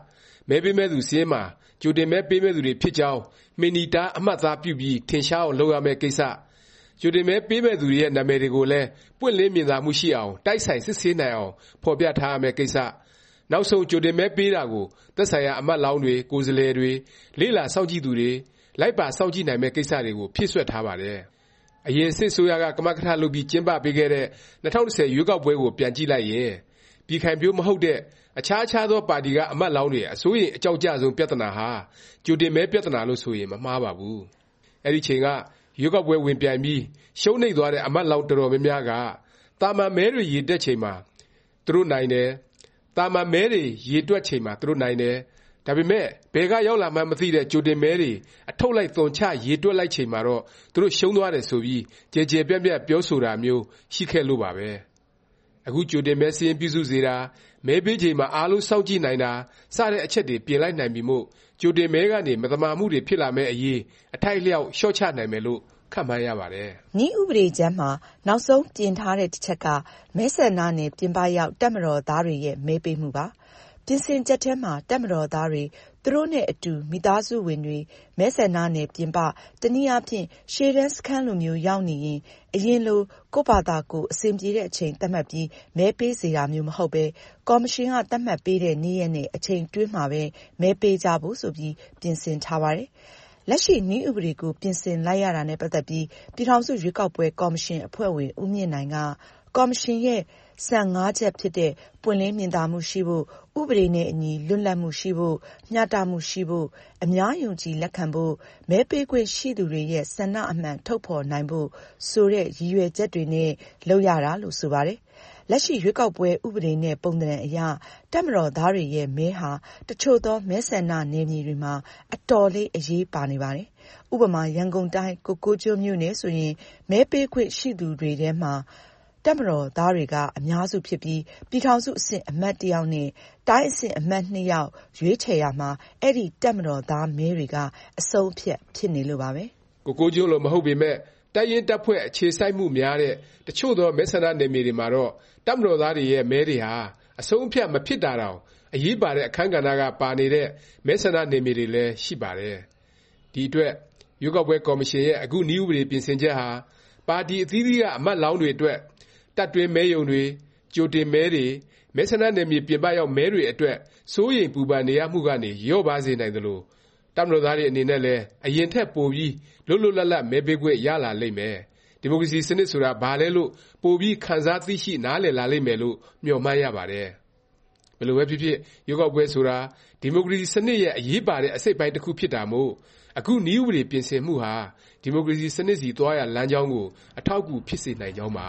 မဲပေးမဲ့သူစည်းမှာကြိုတင်မဲပေးမဲ့သူတွေဖြစ်ကြောင်းမင်နီတာအမှတ်သားပြုပြီးထင်ရှားအောင်လုပ်ရမယ့်ကိစ္စကြိုတင်မဲပေးမဲ့သူတွေရဲ့နာမည်တွေကိုလည်းပွင့်လင်းမြင်သာမှုရှိအောင်တိုက်ဆိုင်စစ်ဆေးနိုင်အောင်ဖော်ပြထားရမယ့်ကိစ္စနောက်ဆုံးကြိုတင်မဲပေးတာကိုသက်ဆိုင်ရာအမတ်လောင်းတွေကိုယ်စားလှယ်တွေလေ့လာစောင့်ကြည့်သူတွေလိုက်ပါစောင့်ကြည့်နိုင်မယ့်ကိစ္စတွေကိုဖြည့်ဆွက်ထားပါတယ်အရင်စစ်ဆိုးရကကမကထလုပ်ပြီးကျင်းပပေးခဲ့တဲ့2010ရွေးကောက်ပွဲကိုပြန်ကြည့်လိုက်ရင်ပြည်ခိုင်ဖြိုးမဟုတ်တဲ့အခြားသောပါတီကအမတ်လောင်းတွေအစိုးရအကြောက်ကြဆုံးပြဿနာဟာကြိုတင်မဲပြဿနာလို့ဆိုရင်မမှားပါဘူးအဲ့ဒီချိန်ကရွေးကောက်ပွဲဝင်ပြိုင်ပြီးရှုံးနိမ့်သွားတဲ့အမတ်လောင်းတော်တော်များများကတာမန်မဲတွေရေတက်ချိန်မှာသူတို့နိုင်တယ်တာမန်မဲတွေရေတွက်ချိန်မှာသူတို့နိုင်တယ်ဒါပေမဲ့ဘယ်ကရောက်လာမှမသိတဲ့ကြိုတင်မဲတွေအထုတ်လိုက်သွန်ချရေတွက်လိုက်ချိန်မှာတော့သူတို့ရှုံးသွားတယ်ဆိုပြီးကြဲပြန့်ပြောဆိုတာမျိုးရှိခဲ့လို့ပါပဲအခုကြိုတင်မဲစီရင်ပြုစုစေတာမဲပေးချိန်မှာအားလုံးစောင့်ကြည့်နိုင်တာစတဲ့အချက်တွေပြင်လိုက်နိုင်ပြီမို့ကြိုတင်မဲကနေမတမာမှုတွေဖြစ်လာမဲ့အရေးအထိုက်လျောက်လျှော့ချနိုင်မယ်လို့ခန့်မှန်းရပါတယ်နည်းဥပဒေကျမ်းမှာနောက်ဆုံးပြင်ထားတဲ့တစ်ချက်ကမဲဆန္ဒနယ်ပြင်ပရောက်တပ်မတော်သားတွေရဲ့မဲပေးမှုပါပြင်ဆင်ချက်ထဲမှာတပ်မတော်သားတွေသူတို့နဲ့အတူမိသားစုဝင်တွေမဲဆန္ဒနယ်ပြင်ပတနည်းအားဖြင့်ရှေ့တန်းစခန်းလိုမျိုးရောက်နေရင်အရင်လိုကိုယ့်ဘာသာကိုအစဉ်ပြေတဲ့အချိန်သတ်မှတ်ပြီးမဲပေးစေတာမျိုးမဟုတ်ပဲကော်မရှင်ကသတ်မှတ်ပေးတဲ့နေ့ရက်နဲ့အချိန်တွင်းမှာပဲမဲပေးကြဖို့ဆိုပြီးပြင်ဆင်ထားပါတယ်လက်ရှိနည်းဥပဒေကိုပြင်ဆင်လိုက်ရတာနဲ့ပတ်သက်ပြီးပြည်ထောင်စုရွေးကောက်ပွဲကော်မရှင်အဖွဲ့ဝင်ဦးမြင့်နိုင်ကကော်မရှင်ရဲ့စံ5ချက်ဖြစ်တဲ့ပွင့်လင်းမြင်သာမှုရှိဖို့ဥပဒေနဲ့အညီလွတ်လပ်မှုရှိဖို့မျှတမှုရှိဖို့အများယုံကြည်လက်ခံဖို့မဲပေးခွင့်ရှိသူတွေရဲ့ဆန္ဒအမှန်ထုတ်ဖော်နိုင်ဖို့ဆိုတဲ့ရည်ရွယ်ချက်တွေနဲ့လုပ်ရတာလို့ဆိုပါတယ်လက်ရှိရွေးကောက်ပွဲဥပဒေနဲ့ပုံသဏ္ဍာန်အရတပ်မတော်သားတွေရဲ့မဲဟာတချို့သောမဲဆန္ဒနယ်မြေတွေမှာအတော်လေးအရေးပါနေပါတယ်ဥပမာရန်ကုန်တိုင်းကိုကိုးကျွန်းမြို့နယ်ဆိုရင်မဲပေးခွင့်ရှိသူတွေထဲမှာတပ်မတော်သားတွေကအများစုဖြစ်ပြီးပြည်ထောင်စုအဆင့်အမတ်1ယောက်နဲ့တိုင်းအဆင့်အမတ်2ယောက်ရွေးချယ်ရမှာအဲ့ဒီတပ်မတော်သားမဲတွေကအဆုံးအဖြတ်ဖြစ်နေလို့ပါပဲကိုကိုးကျွန်းလိုမဟုတ်ပေမဲ့တိုက်ရင်တပ်ဖွဲ့အခြေစိုက်မှုများတဲ့တချို့သောမဲဆန္ဒနယ်မြေတွေမှာတော့တပ်မတော်သားတွေရဲ့မဲတွေဟာအဆုံးအဖြတ်မဖြစ်တာတောင်အရေးပါတဲ့အခန်းကဏ္ဍကပါနေတဲ့မဲဆန္ဒနယ်မြေတွေလည်းရှိပါတယ်ဒီအတွက်ရွေးကောက်ပွဲကော်မရှင်ရဲ့အခုနည်းဥပဒေပြင်ဆင်ချက်ဟာပါတီအသီးသီးကအမတ်လောင်းတွေအတွက်တပ်တွင်းမဲယုံတွေကြိုတင်မဲတွေမဲဆန္ဒနယ်မြေပြင်ပရောက်မဲတွေအတွက်စိုးရိမ်ပူပန်နေရမှုကနေလျော့ပါစေနိုင်သလိုတပ်မတော်သားတွေအနေနဲ့လည်းအရင်ထက်ပိုပြီးလွတ်လွတ်လပ်လပ်မဲပေးခွင့်ရလာလိမ့်မယ်ဒီမိုကရေစီစနစ်ဆိုတာဘာလဲလို့ပိုပြီးခံစားသိရှိနားလည်လာလိမ့်မယ်လို့မျှော်မှန်းရပါတယ်ဘယ်လိုပဲဖြစ်ဖြစ်ရွေးကောက်ပွဲဆိုတာဒီမိုကရေစီစနစ်ရဲ့အရေးပါတဲ့အစိတ်ပိုင်းတစ်ခုဖြစ်တာမို့အခုနည်းဥပဒေပြင်ဆင်မှုဟာဒီမိုကရေစီစနစ်စီသွားရလမ်းကြောင်းကိုအထောက်အကူဖြစ်စေနိုင်ကြောင်းပါ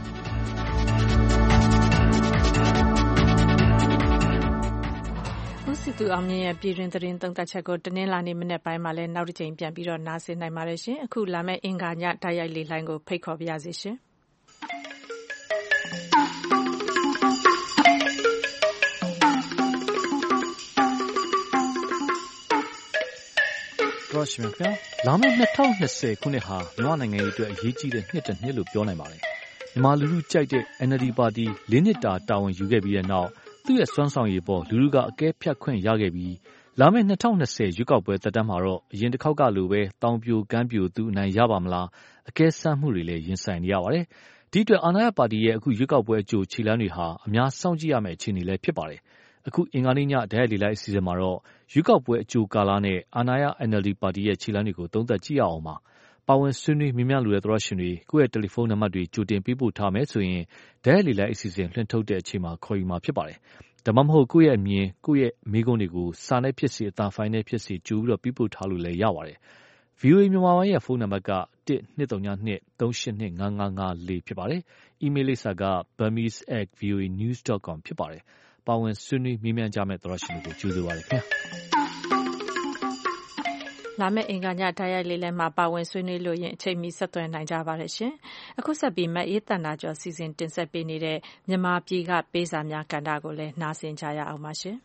ဦးစီသူအောင်မြင့်ရဲ့ပြည်တွင်သတင်းသုံးသပ်ချက်ကိုတနင်္လာနေ့မနေ့ပိုင်းမှာလည်းနောက်တစ်ကြိမ်ပြန်ပြီးတော့နားဆင်နိုင်ပါတယ်ရှင်အခုလာမယ့်အင်္ဂါညတိုက်ရိုက်လေလှိုင်းကိုဖိတ်ခေါ်ပါရစေရှင်ရောရှင်ဗျာလာမယ့်2020ခုနှစ်ဟာမြန်မာနိုင်ငံရေးအတွက်အရေးကြီးတဲ့နှစ်တစ်နှစ်လို့ပြောနိုင်ပါတယ်မြန်မာလူထုကြိုက်တဲ့ NLD ပါတီ၄နှစ်တာဝန်ယူခဲ့ပြီးတဲ့နောက်သူ့ရဲ့စွမ်းဆောင်ရည်ပေါ်လူထုကအကဲဖြတ်ခွင့်ရခဲ့ပြီးလာမယ့်2020ရွေးကောက်ပွဲသက်တမ်းမှာတော့အရင်တစ်ခေါက်ကလိုပဲတောင်ပြိုကမ်းပြိုသူအနိုင်ရပါမလားအကဲစမ်းမှုတွေလည်းရင်ဆိုင်နေရပါတယ်ဒီအတွက်အာဏာရပါတီရဲ့အခုရွေးကောက်ပွဲအကြိုခြေလှမ်းတွေဟာအများစောင့်ကြည့်ရမယ့်အခြေအနေလည်းဖြစ်ပါတယ်အခုအင်္ဂါနေ့ညဓာတ်ရိုက်လေလိုက်အစီအစဉ်မှာတော့ရွေးကောက်ပွဲအကြိုကာလနဲ့အာဏာရ NLD ပါတီရဲ့ခြေလှမ်းတွေကိုသုံးသပ်ကြည့်ရအောင်ပါပါဝင်ဆွေးနွေးမြင်မြလိုတဲ့သောရရှင်တွေကိုယ့်ရဲ့တယ်လီဖုန်းနံပါတ်တွေကြိုတင်ပေးပို့ထားမယ်ဆိုရင်ဓာတ်ရိုက်လေလိုက်အစီအစဉ်လွှင့်ထုတ်တဲ့အချိန်မှာခေါ်ယူမှာဖြစ်ပါတယ်ဒါမှမဟုတ်ကိုယ့်ရဲ့အမြင်ကိုယ့်ရဲ့မေးခွန်းတွေကိုစာနဲ့ဖြစ်စေအသံဖိုင်နဲ့ဖြစ်စေကြိုပြီးတော့ပေးပို့ထားလို့လည်းရပါတယ် VOA မြန်မာပိုင်းရဲ့ဖုန်းနံပါတ်က12328255554ဖြစ်ပါတယ်အီးမေးလ်လိပ်စာက burmese@voanews.com ဖြစ်ပါတယ်ပါဝင်ဆွေးနွေးမြင်မြကြမဲ့သောရရှင်တွေကိုကြိုဆိုပါရစေခင်ဗျာလာမယ့်အင်္ဂါညဓာတ်ရိုက်လေးလည်းမှာပါဝင်ဆွေးနွေးလို့ရင်အချိန်မီဆက်သွယ်နိုင်ကြပါရရှင်အခုဆက်ပြီးမအေးတန်နာကျော်စီစဉ်တင်ဆက်ပေးနေတဲ့မြန်မာပြည်ကပေးစာများကဏ္ဍကိုလည်းနားဆင်ကြရအောင်ပါရှင်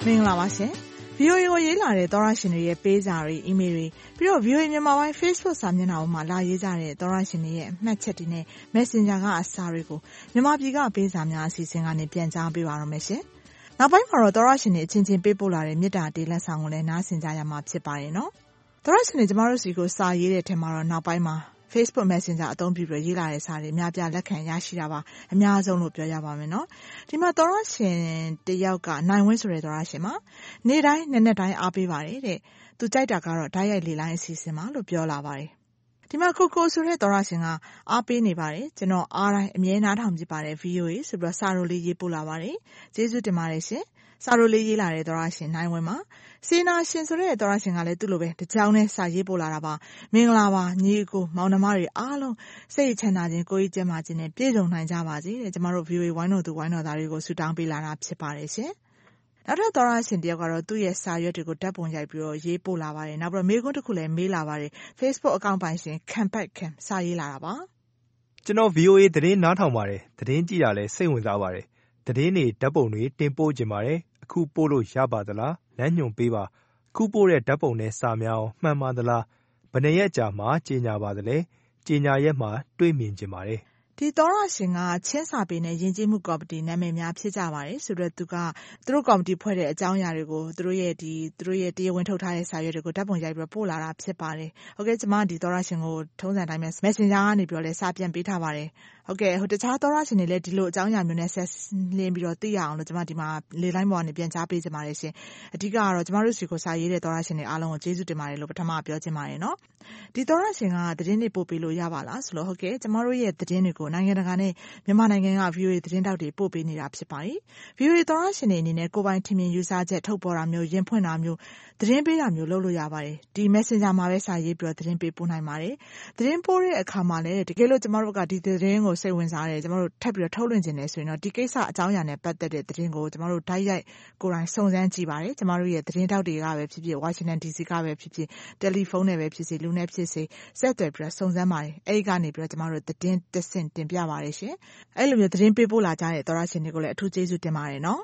မင်္ဂလာပါရှင်။ VOA ကိုရေးလာတဲ့သောရရှင်တွေရဲ့ပေးစာတွေအီးမေးလ်တွေပြီးတော့ VOA မြန်မာပိုင်း Facebook စာမျက်နှာပေါ်မှာလာရေးကြတဲ့သောရရှင်တွေရဲ့မှတ်ချက်တွေနဲ့ Messenger ကအစာတွေကိုမြန်မာပြည်ကပေးစာများအစီအစဉ်ကနေပြန်ကြားပေးပါရမယ်ရှင်။နောက်ပိုင်းမှာတော့သောရရှင်တွေအချင်းချင်းပေးပို့လာတဲ့မေတ္တာတေးလက်ဆောင်ကိုလည်းနားဆင်ကြရမှာဖြစ်ပါတယ်နော်။သောရရှင်တွေကျမတို့စီကိုစာရေးတဲ့ထဲမှာတော့နောက်ပိုင်းမှာFacebook Messenger အသုံးပြုပြီးရေးလာတဲ့စာတွေအများပြလက်ခံရရှိတာပါအများဆုံးလို့ပြောရပါမယ်နော်ဒီမှာသောရရှင်တယောက်ကနိုင်ဝင်းဆိုတဲ့သောရရှင်မှာနေ့တိုင်းနေ့တိုင်းအားပေးပါတယ်တဲ့သူကြိုက်တာကတော့ဓာတ်ရိုက်လေလိုင်းအစီအစဉ်မှာလို့ပြောလာပါတယ်ဒီမှာကိုဆိုတဲ့သောရရှင်ကအားပေးနေပါတယ်ကျွန်တော်အားတိုင်းအမြဲနားထောင်ကြည့်ပါတယ် VOA ဆိုပြီးတော့စာရိုလေးရေးပို့လာပါတယ်ကျေးဇူးတင်ပါတယ်ရှင်စာရိုလေးရေးလာတဲ့သောရရှင်နိုင်ဝင်းမှာစေနာရှင်ဆိုတဲ့သောရရှင်ကလည်းသူ့လိုပဲတကြောင်နဲ့စာရေးပို့လာတာပါမင်္ဂလာပါညီအကိုမောင်နှမတွေအားလုံးစိတ်ချမ်းသာခြင်းကိုယ်ကြီးကျန်းမာခြင်းနဲ့ပြည့်စုံနိုင်ကြပါစေတဲ့ကျမတို့ VOA ဝိုင်းတော်သူဝိုင်းတော်သားတွေကိုဆုတောင်းပေးလာတာဖြစ်ပါတယ်ရှင်နောက်ထပ်သောရရှင်တယောက်ကတော့သူ့ရဲ့စာရွက်တွေကိုဓာတ်ပုံရိုက်ပြီးတော့ရေးပို့လာပါတယ်နောက်ပြီးတော့မေးခွန်းတစ်ခုလည်းမေးလာပါတယ် Facebook အကောင့်ပိုင်ရှင်ခံပတ်ခံစာရေးလာတာပါကျွန်တော် VOA သတင်းနားထောင်ပါတယ်သတင်းကြည့်တာလည်းစိတ်ဝင်စားပါတယ်သတင်းတွေဓာတ်ပုံတွေတင်ပို့ကြပါတယ်အခုပို့လို့ရပါသလားလမ်းညွှန်ပေးပါခုပို့တဲ့ဓာတ်ပုံနဲ့စာများအောင်မှန်ပါသလားဘယ်နှရက်ကြာမှကြေညာပါသလဲကြေညာရက်မှာတွေ့မြင်ကြပါတယ်ဒီသောရရှင်ကချင်းစာပေနဲ့ယဉ်ကျေးမှုကော်မတီနာမည်များဖြစ်ကြပါတယ်ဆိုတော့သူတို့ကော်မတီဖွဲ့တဲ့အကြောင်းအရာတွေကိုသူတို့ရဲ့တရားဝင်ထုတ်ထားတဲ့စာရွက်တွေကိုဓာတ်ပုံရိုက်ပြီးပို့လာတာဖြစ်ပါတယ်ဟုတ်ကဲ့ကျွန်မဒီသောရရှင်ကိုထုံးစံတိုင်းပဲ Messenger ကနေပြီးတော့လည်းစာပြန်ပေးထားပါတယ်ဟုတ်ကဲ့တခြားသောရရှင်တွေလည်းဒီလိုအကြောင်းအရာမျိုးနဲ့ဆက်လင်းပြီးတော့သိရအောင်လို့ကျွန်မဒီမှာလေလိုင်းပေါ်ကနေပြန်ကြားပေးကြပါတယ်ရှင်အဓိကကတော့ကျွန်မတို့စီကိုစာရေးတဲ့သောရရှင်တွေအားလုံးကိုကျေးဇူးတင်ပါတယ်လို့ပထမပြောချင်ပါတယ်နော်ဒီသောရရှင်ကသတင်းတွေပို့ပေးလို့ရပါလားဆိုလို့ဟုတ်ကဲ့ကျွန်မတို့ရဲ့သတင်းတွေကိုနိုင်ငံတကာနဲ့မြန်မာနိုင်ငံက VOA သတင်းတောက်တွေပို့ပေးနေတာဖြစ်ပါတယ်။ VOA သောရရှင်တွေအနေနဲ့ကိုယ်ပိုင်ထင်မြင်ယူဆချက်ထုတ်ပေါ်တာမျိုးရင်ဖွင့်တာမျိုးသတင်းပေးတာမျိုးလုပ်လို့ရပါတယ်။ဒီ Messenger မှာပဲစာရေးပြီးတော့သတင်းပေးပို့နိုင်ပါတယ်။သတင်းပို့တဲ့အခါမှာလည်းတကယ်လို့ကျွန်တော်တို့ကဒီသတင်းကိုစိတ်ဝင်စားတယ်ကျွန်တော်တို့ထပ်ပြီးတော့ထုတ်လွှင့်ခြင်းနဲ့ဆိုရင်တော့ဒီကိစ္စအကြောင်းအရာနဲ့ပတ်သက်တဲ့သတင်းကိုကျွန်တော်တို့ဓာတ်ရိုက်ကိုယ်တိုင်စုံစမ်းကြည့်ပါတယ်။ကျွန်တော်တို့ရဲ့သတင်းတောက်တွေကပဲဖြစ်ဖြစ် Washington DC ကပဲဖြစ်ဖြစ်တယ်လီဖုန်းနဲ့ပဲဖြစ်စေလူနဲ့ဖြစ်စေဆက်သွယ်ပြီးတော့စုံစမ်းပါတယ်။အဲဒီကနေပြီးတော့ကျွန်တော်တို့သတင်းတဆင့်တင်ပြပါတယ်ရှင်။အဲ့လိုမျိုးသတင်းပေးပို့လာကြတဲ့သောရရှင်တွေကိုလည်းအထူးကျေးဇူးတင်ပါတယ်နော်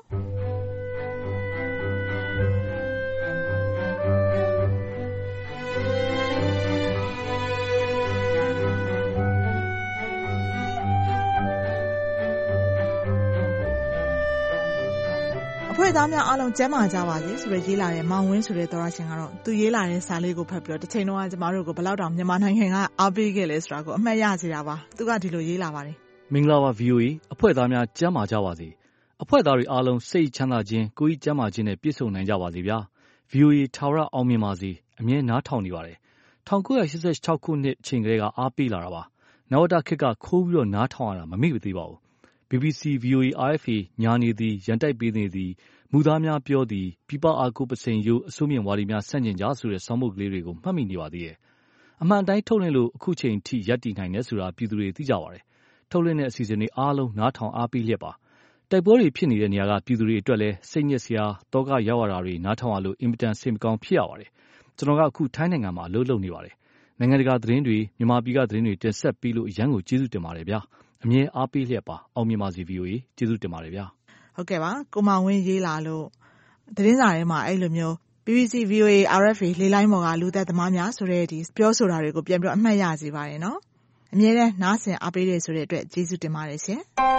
အဖွဲ့သားများအားလုံးကျမ်းမာကြပါစေဆိုပြီးရေးလာတဲ့မောင်ဝင်းဆိုတဲ့သောရရှင်ကတော့သူရေးလာတဲ့စာလေးကိုဖတ်ပြီးတော့တစ်ချိန်လုံးကကျမတို့ကိုဘယ်လောက်တောင်မြန်မာနိုင်ငံကအားပေးခဲ့လဲဆိုတာကိုအမှတ်ရစေတာပါသူကဒီလိုရေးလာပါတယ်မင်္ဂလာပါ VOA အဖွဲ့သားများကျမ်းမာကြပါစေအဖွဲ့သားတွေအားလုံးစိတ်ချမ်းသာခြင်းကိုယ်ကြီးကျမ်းမာခြင်းနဲ့ပြည့်စုံနိုင်ကြပါစေဗျာ VOA ထာဝရအောင်မြင်ပါစေအမြဲနားထောင်နေပါတယ်1986ခုနှစ်အချိန်ကလေးကအားပေးလာတာပါနဝတခေတ်ကခိုးပြီးတော့နားထောင်ရတာမမေ့သေးပါဘူး BBC VOA RFA ညာနေသည်ရန်တိုက်ပေးနေသည်မူသားများပြောသည်ပြပအားကိုပစိန်ယိုအစိုးမြင့်ဝါဒီများဆန့်ကျင်ကြဆိုတဲ့ဆောင်းပုဒ်ကလေးတွေကိုမှတ်မိနေပါသေးတယ်အမှန်တိုင်းထုတ်လွှင့်လို့အခုချိန်ထိရပ်တည်နိုင်တယ်ဆိုတာပြည်သူတွေသိကြပါတယ်ထုတ်လွှင့်တဲ့အစီအစဉ်တွေအားလုံးနားထောင်အားပေးလျက်ပါတိုက်ပွဲတွေဖြစ်နေတဲ့နေရာကပြည်သူတွေအတွက်လည်းစိတ်ညစ်စရာတောကရောက်ရတာတွေနားထောင်ရလို့အင်မတန်စိတ်မကောင်းဖြစ်ရပါတယ်ကျွန်တော်ကအခုထိုင်းနိုင်ငံမှာအလုပ်လုပ်နေပါတယ်နိုင်ငံတကာသတင်းတွေမြန်မာပြည်ကသတင်းတွေတင်ဆက်ပေးလို့အရန်ကိုကျေးဇူးတင်ပါတယ်ဗျာအမြဲအားပေးလျက်ပါအောင်မြင်ပါစေ VOA ကျေးဇူးတင်ပါတယ်ဗျာဟုတ်ကဲ့ပါကိုမောင်ဝင်းရေးလာလို့သတင်းစာထဲမှာအဲ့လိုမျိုး BBC VOA RFA လေးလိုင်းပေါ်ကလူသက်သမားများဆိုတဲ့ဒီပြောဆိုတာတွေကိုပြန်ပြီးအမှတ်ရစေပါတယ်နော်အမြဲတမ်းနားဆင်အားပေးတယ်ဆိုတဲ့အတွက်ကျေးဇူးတင်ပါတယ်ရှင်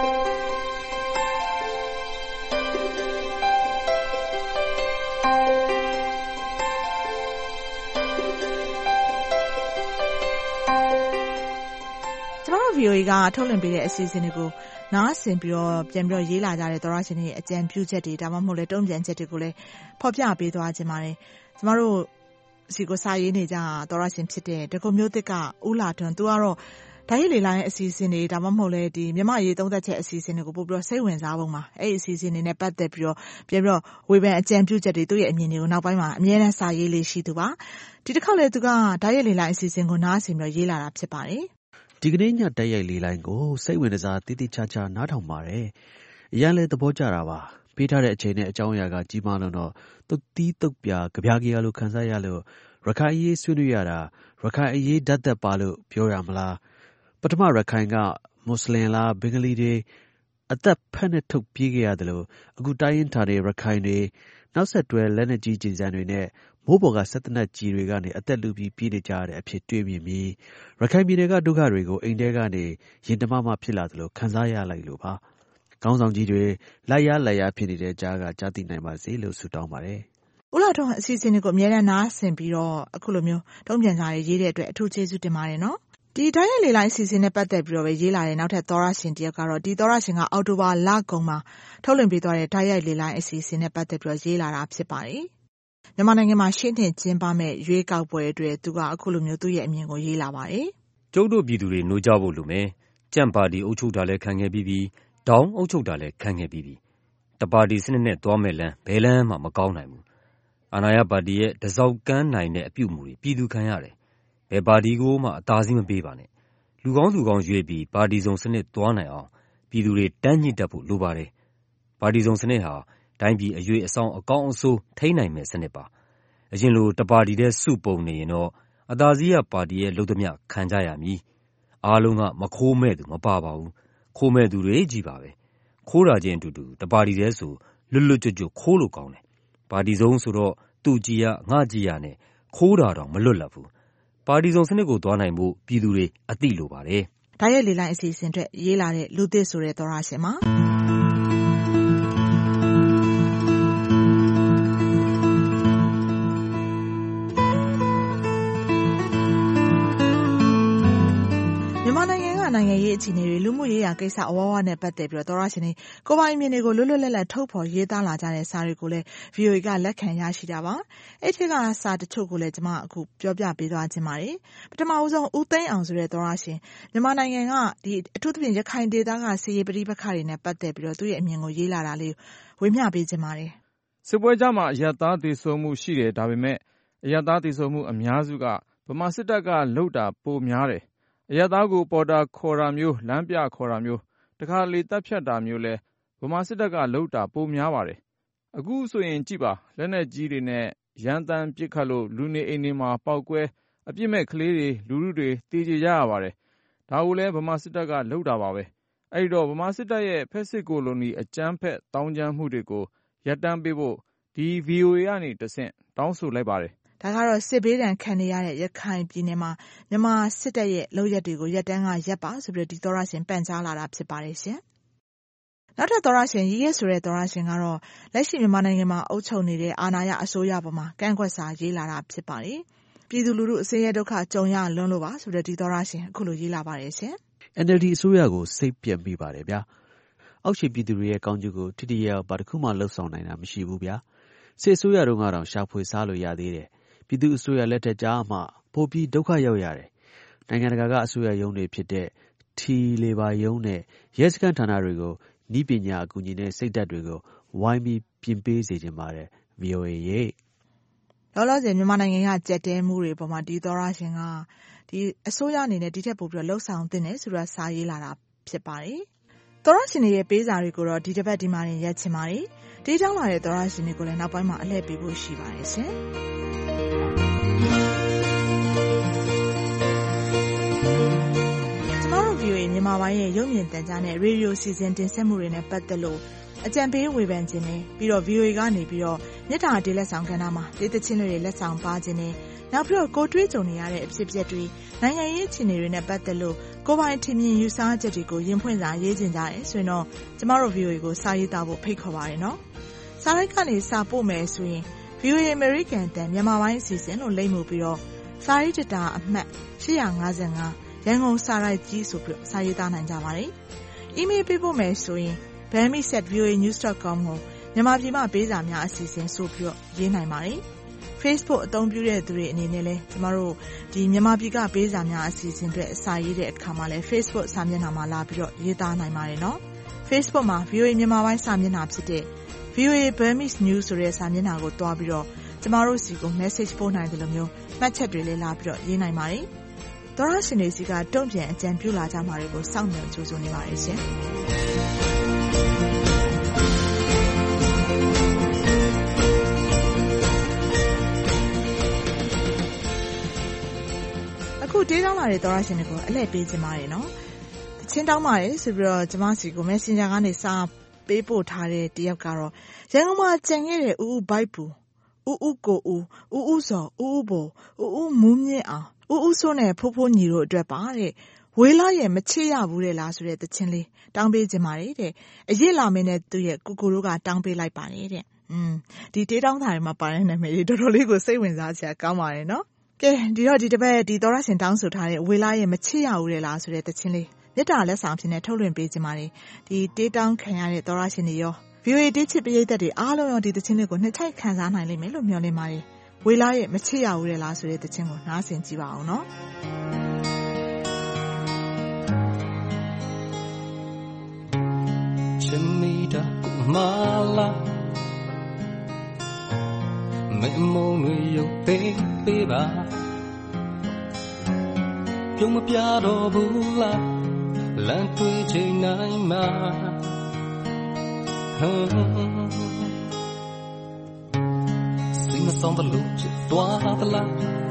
ကျွန်တော် VOA ကထုတ်လွှင့်ပေးတဲ့အစီအစဉ်တွေကိုနားဆင်ပြီးတော့ပြန်ပြီးတော့ရေးလာကြတဲ့သောရရှင်တွေရဲ့အကြံပြုချက်တွေဒါမှမဟုတ်လဲတုံ့ပြန်ချက်တွေကိုလည်းဖော်ပြပေးသွားခြင်းပါတယ်ကျွန်တော်တို့စီကိုစာရေးနေကြသောရရှင်ဖြစ်တဲ့တကုမျိုးသစ်ကဦးလာထွန်းသူကတော့ဓာတ်ရိုက်လေလိုင်းအစီအစဉ်တွေဒါမှမဟုတ်လဲဒီမြန်မာရေးသုံးသက်ချက်အစီအစဉ်တွေကိုပို့ပြီးတော့စိတ်ဝင်စားပုံမှာအဲ့ဒီအစီအစဉ်တွေနဲ့ပတ်သက်ပြီးတော့ပြန်ပြီးတော့ဝေဖန်အကြံပြုချက်တွေသူ့ရဲ့အမြင်တွေကိုနောက်ပိုင်းမှာအမြဲတမ်းစာရေးလေးရှိသူပါဒီတစ်ခါလေသူကဓာတ်ရိုက်လေလိုင်းအစီအစဉ်ကိုနားဆင်ပြီးတော့ရေးလာတာဖြစ်ပါတယ်ဒီကနေ့ညတိုက်ရိုက်လေးလိုင်းကိုစိတ်ဝင်စားတိတိကျကျနားထောင်ပါတယ်အရင်လည်းသဘောကျတာပါပေးထားတဲ့အချိန်နဲ့အကြောင်းအရာကကြီးမားလို့တော့တုတ်တီးတုတ်ပြကြပြားကြီးလို့ခံစားရလို့ရခိုင်အရေးဆွေးနွေးရတာရခိုင်အရေးဓာတ်သက်ပါလို့ပြောရမလားပထမရခိုင်ကမွတ်စလင်လားဘင်္ဂလီတွေအသက်ဖက်နဲ့ထုတ်ပြေးခဲ့ရတယ်လို့အခုတိုင်းရင်းသားတွေရခိုင်တွေနောက်ဆက်တွဲလက်နက်ကြီးကျည်ဆံတွေနဲ့မိုးပေါ်ကစက်သေနတ်ကြီးတွေကနေအသက်လူပြီးပြေးနေကြရတဲ့အဖြစ်တွေးမြင်ပြီးရခိုင်ပြည်နယ်ကဒုက္ခတွေကိုအိမ်ထဲကနေရင်တမမဖြစ်လာသလိုခံစားရလိုက်လို့ပါခေါင်းဆောင်ကြီးတွေလိုက်ရဖြစ်နေတဲ့ကြားကကြားသိနိုင်ပါစေလို့ဆုတောင်းပါတယ်ဦးလာတော့အစီအစဉ်တွေကိုအများနဲ့နားဆင်ပြီးတော့အခုလိုမျိုးတုံ့ပြန်ကြရရေးတဲ့အတွက်အထူးကျေးဇူးတင်ပါတယ်နော်ဒီဓာတ်ရိုက်လေလိုင်းအစီအစဉ်နဲ့ပတ်သက်ပြီးတော့ပဲရေးလာတဲ့နောက်ထပ်သောရရှင်တယောက်ကတော့ဒီသောရရှင်ကအောက်တိုဘာလကုန်မှာထုတ်လွှင့်ပေးသွားတဲ့ဓာတ်ရိုက်လေလိုင်းအစီအစဉ်နဲ့ပတ်သက်ပြီးတော့ရေးလာတာဖြစ်ပါတယ်မြန်မာနိုင်ငံမှာရှင်းတင်ကျင်းပမဲ့ရွေးကောက်ပွဲအတွက်သူကအခုလိုမျိုးသူ့ရဲ့အမြင်ကိုရေးလာပါတယ်ကျုပ်တို့ပြည်သူတွေနှိုးကြဖို့လိုမယ်ကြံ့ပါတီအုပ်ချုပ်တာလည်းခံခဲ့ပြီးဒေါင်းအုပ်ချုပ်တာလည်းခံခဲ့ပြီးတပါတီစနစ်နဲ့သွားမဲ့လမ်းဘယ်လမ်းမှမကောင်းနိုင်ဘူးအာဏာရပါတီရဲ့တစောက်ကမ်းနိုင်တဲ့အပြုအမူတွေပြည်သူခံရတယ်ဘယ်ပါတီကိုမှအသာစီးမပေးပါနဲ့လူကောင်းရွေးပြီးပါတီစုံစနစ်သွားနိုင်အောင်ပြည်သူတွေတန်းညှိတတ်ဖို့လိုပါတယ်ပါတီစုံစနစ်ဟာတိုင်းပြည်အရွေးအဆောင်အကောင်းအဆိုးထိန်းနိုင်မဲ့စနစ်ပါအရင်လိုတပါတီတဲ့စုပုံနေရင်တော့အသာစီးရပါတီရဲ့လုပ်သမျှခံကြရမည်အားလုံးကမခိုးမဲ့သူမပါပါဘူးခိုးမဲ့သူတွေကြီးပါပဲခိုးတာချင်းအတူတူတပါတီတဲ့ဆိုလွတ်ကျွတ်ခိုးလို့ကောင်းတယ်ပါတီစုံဆိုတော့သူကြည်ရငါကြည်ရနဲ့ခိုးတာတော့မလွတ်လပ်ဘူးပါတီစုံစနစ်ကိုသွားနိုင်ဖို့ပြည်သူတွေအသိလိုပါတယ်ဓာတ်ရိုက်လေလိုင်းအစီအစဉ်အတွက်ရေးလာတဲ့လူသစ်ဆိုတဲ့သောရရှင်မှာနိုင်ငံရေးအခြေအနေတွေလူမှုရေးရာကိစ္စအဝဝနဲ့ပတ်သက်ပြီးတော့သောရရှင်တွေကိုပိုင်အမြင်တွေကိုလွတ်လွတ်လပ်လပ်ထုတ်ဖော်ရေးသားလာကြတဲ့စာတွေကိုလည်း VOA ကလက်ခံရရှိတာပါအဲ့ဒီကစာတချို့ကိုလည်းကျွန်မအခုပြောပြပေးသွားခြင်းပါတယ်ပထမဦးဆုံးဦးသိန်းအောင်ဆိုတဲ့သောရရှင်မြန်မာနိုင်ငံကဒီအထူးသဖြင့်ရခိုင်ဒေသကစီရေးပဋိပက္ခတွေနဲ့ပတ်သက်ပြီးတော့သူ့ရဲ့အမြင်ကိုရေးလာတာလေးဝေမျှပေးခြင်းပါတယ်စစ်ပွဲကြားမှာအရပ်သားသေဆုံးမှုရှိတယ်ဒါပေမဲ့အရပ်သားသေဆုံးမှုအများစုကဗမာစစ်တပ်ကလုပ်တာပိုများတယ်အရပ်သားကိုပေါ်တာခေါ်တာမျိုးလမ်းပြခေါ်တာမျိုးတခါလေတပ်ဖြတ်တာမျိုးလဲဗမာစစ်တပ်ကလုပ်တာပိုများပါတယ်အခုဆိုရင်ကြည့်ပါလက်နက်ကြီးတွေနဲ့ရန်တမ်းပစ်ခတ်လို့လူနေအိမ်တွေမှာပေါက်ကွဲအပြစ်မဲ့ကလေးတွေလူလူတွေတေးကြရပါတယ်ဒါကိုလဲဗမာစစ်တပ်ကလုပ်တာပါပဲအဲ့တော့ဗမာစစ်တပ်ရဲ့ဖက်စစ်ကိုလိုနီအကြမ်းဖက်တောင်းကျမ်းမှုတွေကိုရပ်တန့်ပေးဖို့ဒီ VOA ကနေတဆင့်တောင်းဆိုလိုက်ပါတယ်ဒါကတော့စစ်ဘေးဒဏ်ခံနေရတဲ့ရခိုင်ပြည်နယ်မှာမြန်မာစစ်တပ်ရဲ့လုပ်ရက်တွေကိုရပ်တန်းကရပ်ပါဆိုပြီးဒီသောရရှင်ပန်ကြားလာတာဖြစ်ပါတယ်ရှင်။နောက်ထပ်သောရရှင်ရေးရဲဆိုတဲ့သောရရှင်ကတော့လက်ရှိမြန်မာနိုင်ငံမှာအုပ်ချုပ်နေတဲ့အာဏာရအစိုးရပေါ်မှာကန့်ကွက်စာရေးလာတာဖြစ်ပါတယ်။ပြည်သူလူထုအဆင်းရဲဒုက္ခကြုံရလွန်းလို့ပါဆိုတဲ့ဒီသောရရှင်အခုလိုရေးလာပါတယ်ရှင်။ NLD အစိုးရကိုစိတ်ပြက်မိပါတယ်ဗျာ။အောက်ခြေပြည်သူတွေရဲ့ကောင်းကျိုးကိုထိထိရောက်ဘာတစ်ခုမှလှုပ်ဆောင်နိုင်တာမရှိဘူးဗျာ။စစ်အစိုးရတုန်းကတော့ရှာဖွေစားလို့ရသေးတယ်။ပြည်သူအစိုးရလက်ထက်ကြားမှပိုပြီးဒုက္ခရောက်ရတယ်။နိုင်ငံတကာကအစိုးရရုံးတွေဖြစ်တဲ့ထီလေပါရုံးနဲ့ရဲစခန်းဌာနတွေကိုဤပညာအကူအညီနဲ့စိတ်ဓာတ်တွေကိုဝိုင်းပြီးပြင်ပေးစေချင်ပါတယ် VOA ရေလောလောဆယ်မြန်မာနိုင်ငံကကြက်တဲမှုတွေပေါ်မှာဒီသောရရှင်ကဒီအစိုးရအနေနဲ့ဒီထက်ပိုပြီးလှုပ်ဆောင်သင့်တယ်ဆိုတာစာရေးလာတာဖြစ်ပါတယ်သောရရှင်ရဲ့ပေးစာတွေကိုတော့ဒီတစ်ပတ်ဒီမှာရင်ရက်ချင်ပါတယ်ဒီကြောင့်လာတဲ့သောရရှင်တွေကိုလည်းနောက်ပိုင်းမှာအလှည့်ပေးဖို့ရှိပါတယ်ရှင်VOA မြန်မာပိုင်းရဲ့ရုပ်မြင်သံကြားနဲ့ရေဒီယိုစီစဉ်တင်ဆက်မှုတွေနဲ့ပတ်သက်လို့အကြံပေးဝေဖန်ခြင်းနဲ့ပြီးတော့ VOA ကနေပြီးတော့မြေတားတေးလက်ဆောင်ကဏ္ဍမှာဒေသချင်းတွေလက်ဆောင်ပါခြင်းနဲ့နောက်ပြီးတော့ကိုတွေးကြုံနေရတဲ့အဖြစ်အပျက်တွေနိုင်ငံရေးအခြေအနေတွေနဲ့ပတ်သက်လို့ကိုပိုင်ထင်မြင်ယူဆချက်တွေကိုရင်ဖွင့်စာရေးခြင်းကြတယ်ဆိုရင်တော့ကျမတို့ VOA ကိုစာရေးသားဖို့ဖိတ်ခေါ်ပါရနော်စာရိုက်ကနေစာပို့မယ်ဆိုရင် VOA American တန်မြန်မာပိုင်းအစီအစဉ်လို့လိမ့်မှုပြီးတော့စာရေးတာအမှတ်855ရန်ကုန်စာရိုက်ကြီးဆိုပြီးစာရေးသားနိုင်ကြပါတယ်။ email ပေးဖို့မယ်ဆိုရင် bami@voanews.com ကိုမြန်မာပြည်မှာပေးစာများအစီအစဉ်ဆိုပြီးရေးနိုင်ပါတယ်။ Facebook အသုံးပြုတဲ့သူတွေအနေနဲ့လည်းကျမတို့ဒီမြန်မာပြည်ကပေးစာများအစီအစဉ်တွေစာရေးတဲ့အခါမှာလည်း Facebook စာမျက်နှာမှာလာပြီးတော့ရေးသားနိုင်ပါတယ်နော်။ Facebook မှာ VOA မြန်မာပိုင်းစာမျက်နှာဖြစ်တဲ့ VOA Burmese News ဆိုတဲ့စာမျက်နှာကိုတွားပြီးတော့ကျမတို့စီကို message ပို့နိုင်တယ်လို့မျိုးမှတ်ချက်တွေလည်းလာပြီးတော့ရေးနိုင်ပါတယ်။သောရရှင်တွေစီကတုံ့ပြန်အကြံပြုလာကြမှာတွေကိုစောင့်မျှော်ကြိုးစားနေပါတယ်ရှင်။အခုတေးတောင်းလာတဲ့သောရရှင်တွေကိုအလှည့်ပေးခြင်းပါတယ်နော်။ချင်းတောင်းပါတယ်ဆိုပြီးတော့ကျမစီကို Messenger ကနေစာပေးပို့ထားတဲ့တယောက်ကတော့ရန်ကုန်မှာကျန်ခဲ့တဲ့ဦးဘိုက်ပူဦးကိုဦးစောဦးဘိုဦးမူးမြင့်အောင်ဦးစိုးနဲ့ဖိုးဖိုးညီတို့အတွက်ပါတဲ့ဝေလာရဲ့မချစ်ရဘူးတဲ့လားဆိုတဲ့သချင်းလေးတောင်းပေးခြင်းပါတယ်တဲ့အရစ်လာမင်းနဲ့သူ့ရဲ့ကိုတို့ကတောင်းပေးလိုက်ပါတယ်တဲ့ဒီတေးတောင်းတာတွေမှာပါတဲ့နာမည်တွေတော်တော်လေးကိုစိတ်ဝင်စားစရာကောင်းပါတယ်နော်ကဲဒီတော့ဒီတစ်ပတ်ဒီသောရရှင်တောင်းဆိုထားတဲ့ဝေလာရဲ့မချစ်ရဘူးတဲ့လားဆိုတဲ့သချင်းလေးမြတ်တာလက်ဆောင်ဖြစ်နေထုတ်လွှင့်ပေးခြင်းပါတယ်ဒီတေးတောင်းခံရတဲ့သောရရှင်တွေရော VOA တေးချစ်ပရိသတ်တွေအားလုံးရောဒီသချင်းလေးကိုနှစ်ချိုက်ခံစားနိုင်လိမ့်မယ်လို့မျှော်လင့်ပါတယ်ဝေလာရဲ့မချစ်ရဘူးတဲ့လားဆိုတဲ့သချင်းကိုနားဆင်ကြည့်ပါအောင်နော်ချစ်မိတာမာလာမေမုံတွေရုပ်ပေးပါပြုံးမပြတော့ဘူးလားလမ်းတွေ့ချိန်နိုင်မှာစိတ်မဆောင်တဲ့လူချစ်သွားသလား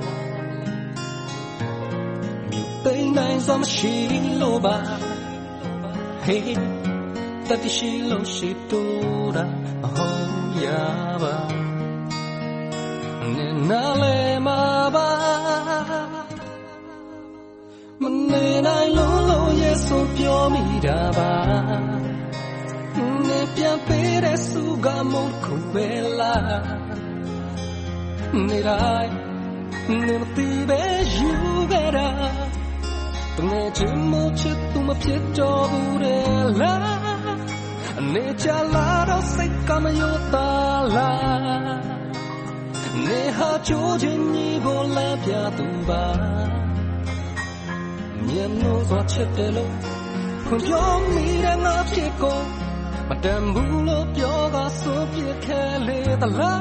မြူသိနိုင်စွာမရှိလို့ပါ Heyတတိရှိလို့ရှိတော့တာဟောရပါနဲ့နားလေမှာပါမနေနိုင်လို့ရဲ့ဆိုပြောမိတာပါနေပြန်ပေးတဲ့စုကမုန်းခုပဲလားနေတိုင်းနေမသိပဲယူခဲ့တာတကယ်ချင်မချစ်သူမဖြစ်တော့ဘူးလေလားနေချလာတော့စိတ်ကမယောတာလားနေဟာချိုးချင်ညီကိုလမ်းပြသူပါမျက်နှာစွာချစ်တယ်လို့ခွန်ပြောမိတဲ့ငါဖြစ်ကိုမတန်ဘူးလို့ပြောကဆိုပြခဲလေသလား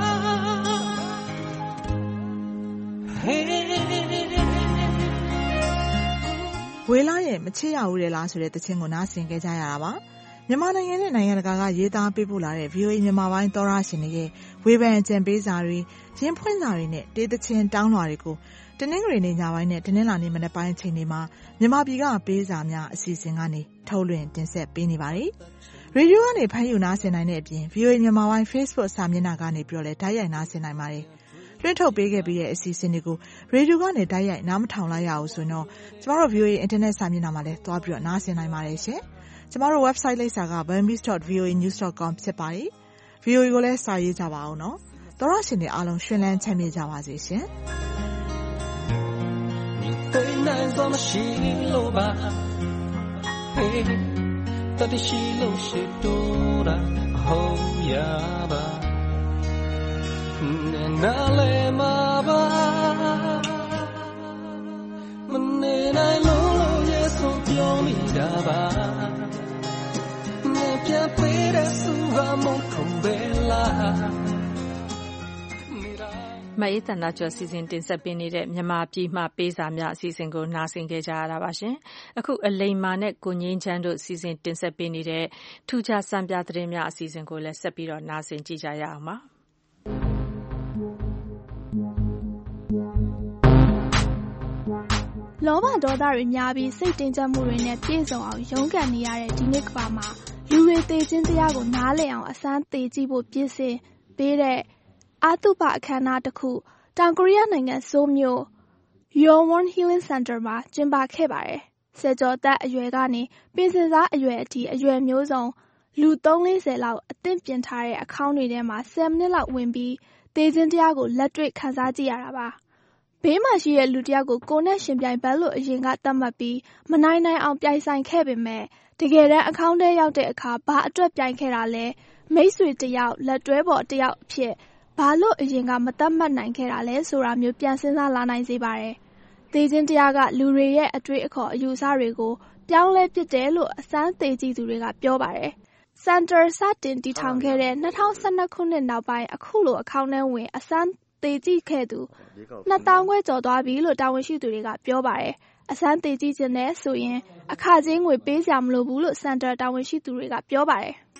ဝေလာရဲ့မချစ်ရဘူးတဲ့လားဆိုတဲ့သချင်းကိုနားဆင်ခဲ့ကြရတာပါမြန်မာနိုင်ငံနဲ့နိုင်ငံတကာကရေးသားပေးပို့လာတဲ့ VOA မြန်မာပိုင်းသောရရှင်တွေရဲ့ဝေဖန်ကြံပေးစာတွေရင်းဖွင့်စာတွေနဲ့တေးသချင်းတောင်းလွှာတွေကိုတနင်္ဂနွေနေ့ညပိုင်းနဲ့တနင်္လာနေ့မနက်ပိုင်းအချိန်တွေမှာမြန်မာပြည်ကပေးစာများအစီအစဉ်ကနေထုတ်လွှင့်တင်ဆက်ပေးနေပါတယ်။ရေဒီယိုကနေဖမ်းယူနားဆင်နိုင်တဲ့အပြင် VOA မြန်မာပိုင်း Facebook စာမျက်နှာကနေပြီးတော့လည်းတိုက်ရိုက်နားဆင်နိုင်ပါတယ်။လွှင့်ထုတ်ပေးခဲ့ပြီးတဲ့အစီအစဉ်တွေကိုရေဒီယိုကနေတိုက်ရိုက်နားမထောင်လိုက်ရအောင်ဆိုတော့ကျမတို့ VOA Internet စာမျက်နှာမှာလည်းသွားပြီးတော့နားဆင်နိုင်ပါတယ်ရှင်။ကျမတို့ website လိပ်စာက burmese.voanews.com ဖြစ်ပါတယ်။ VOA ကိုလည်းစာရေးကြပါအောင်နော်။သောရရှင်တွေအားလုံးရှင်လန်းချမ်းမြေ့ကြပါစေရှင်။သိနိုင်စွာမရှိလို့ပါ Hey တတိရှိလို့ရှိတော့တာဟောရပါနားလေမှာပါမနေနိုင်လို့ရဲ့ဆိုပြောမိတာပါနေပြပေးတဲ့စုကမုန်းခုံပဲလားမအေးတန်တာကျော်စီစဉ်တင်ဆက်ပေးနေတဲ့မြန်မာပြည်မှပေးစာများအစီအစဉ်ကိုနားဆင်ခဲ့ကြရတာပါရှင်။အခုအလိမ္မာနဲ့ကိုငင်းချမ်းတို့စီစဉ်တင်ဆက်ပေးနေတဲ့ထူးခြားစံပြသတင်းများအစီအစဉ်ကိုလည်းဆက်ပြီးတော့နားဆင်ကြည့်ကြရအောင်ပါ။လောဘဒေါသတွေများပြီးစိတ်တင်းကျပ်မှုတွေနဲ့ပြည့်စုံအောင်ရုန်းကန်နေရတဲ့ဒီနေ့ကမ္ဘာမှာလူတွေသေခြင်းတရားကိုနားလည်အောင်အစမ်းသေကြည့်ဖို့ပြင်ဆင်ပေးတဲ့အာတုပအခမ်းအနားတစ်ခုတောင်ကိုရီးယားနိုင်ငံဆိုးမြို့ Yeowon Healing Center မှာကျင်းပခဲ့ပါတယ်။ဆယ်ကျော်သက်အရွယ်ကနေပင်စင်စားအရွယ်အထိအရွယ်မျိုးစုံလူ340လောက်အသင့်ပြင်ထားတဲ့အခါင်းတွေထဲမှာ10မိနစ်လောက်ဝင်ပြီးသေခြင်းတရားကိုလက်တွေ့ခန်းစားကြည့်ရတာပါ။ဘေးမှာရှိတဲ့လူတယောက်ကိုကိုယ်နဲ့ရှင်ပြိုင်ဘက်လို့အရင်ကသတ်မှတ်ပြီးမနိုင်နိုင်အောင်ပြိုင်ဆိုင်ခဲ့ပေမဲ့တကယ်တမ်းအခါင်းထဲရောက်တဲ့အခါဘာအတွက်ပြိုင်ခဲ့တာလဲမိတ်ဆွေတယောက်လက်တွဲပေါ်တယောက်အဖြစ်ဘာလို့အရင်ကမသတ်မှတ်နိုင်ခဲ့တာလဲဆိုတာမျိုးပြန်စဉ်းစားလာနိုင်စေပါတယ်။သေခြင်းတရားကလူတွေရဲ့အတွေ့အခေါ်အယူအဆတွေကိုပြောင်းလဲပစ်တယ်လို့အစမ်းသေကြည့်သူတွေကပြောပါတယ်။ Center စတင်တည်ထောင်ခဲ့တဲ့2012ခုနှစ်နောက်ပိုင်းအခုလိုအခေါင်းထဲဝင်အစမ်းသေကြည့်ခဲ့သူ2000ခွဲကျော်သွားပြီလို့တာဝန်ရှိသူတွေကပြောပါတယ်။အစမ်းသေကြည့်ခြင်းနဲ့ဆိုရင်အခကြေးငွေပေးစရာမလိုဘူးလို့ Center တာဝန်ရှိသူတွေကပြောပါတယ်။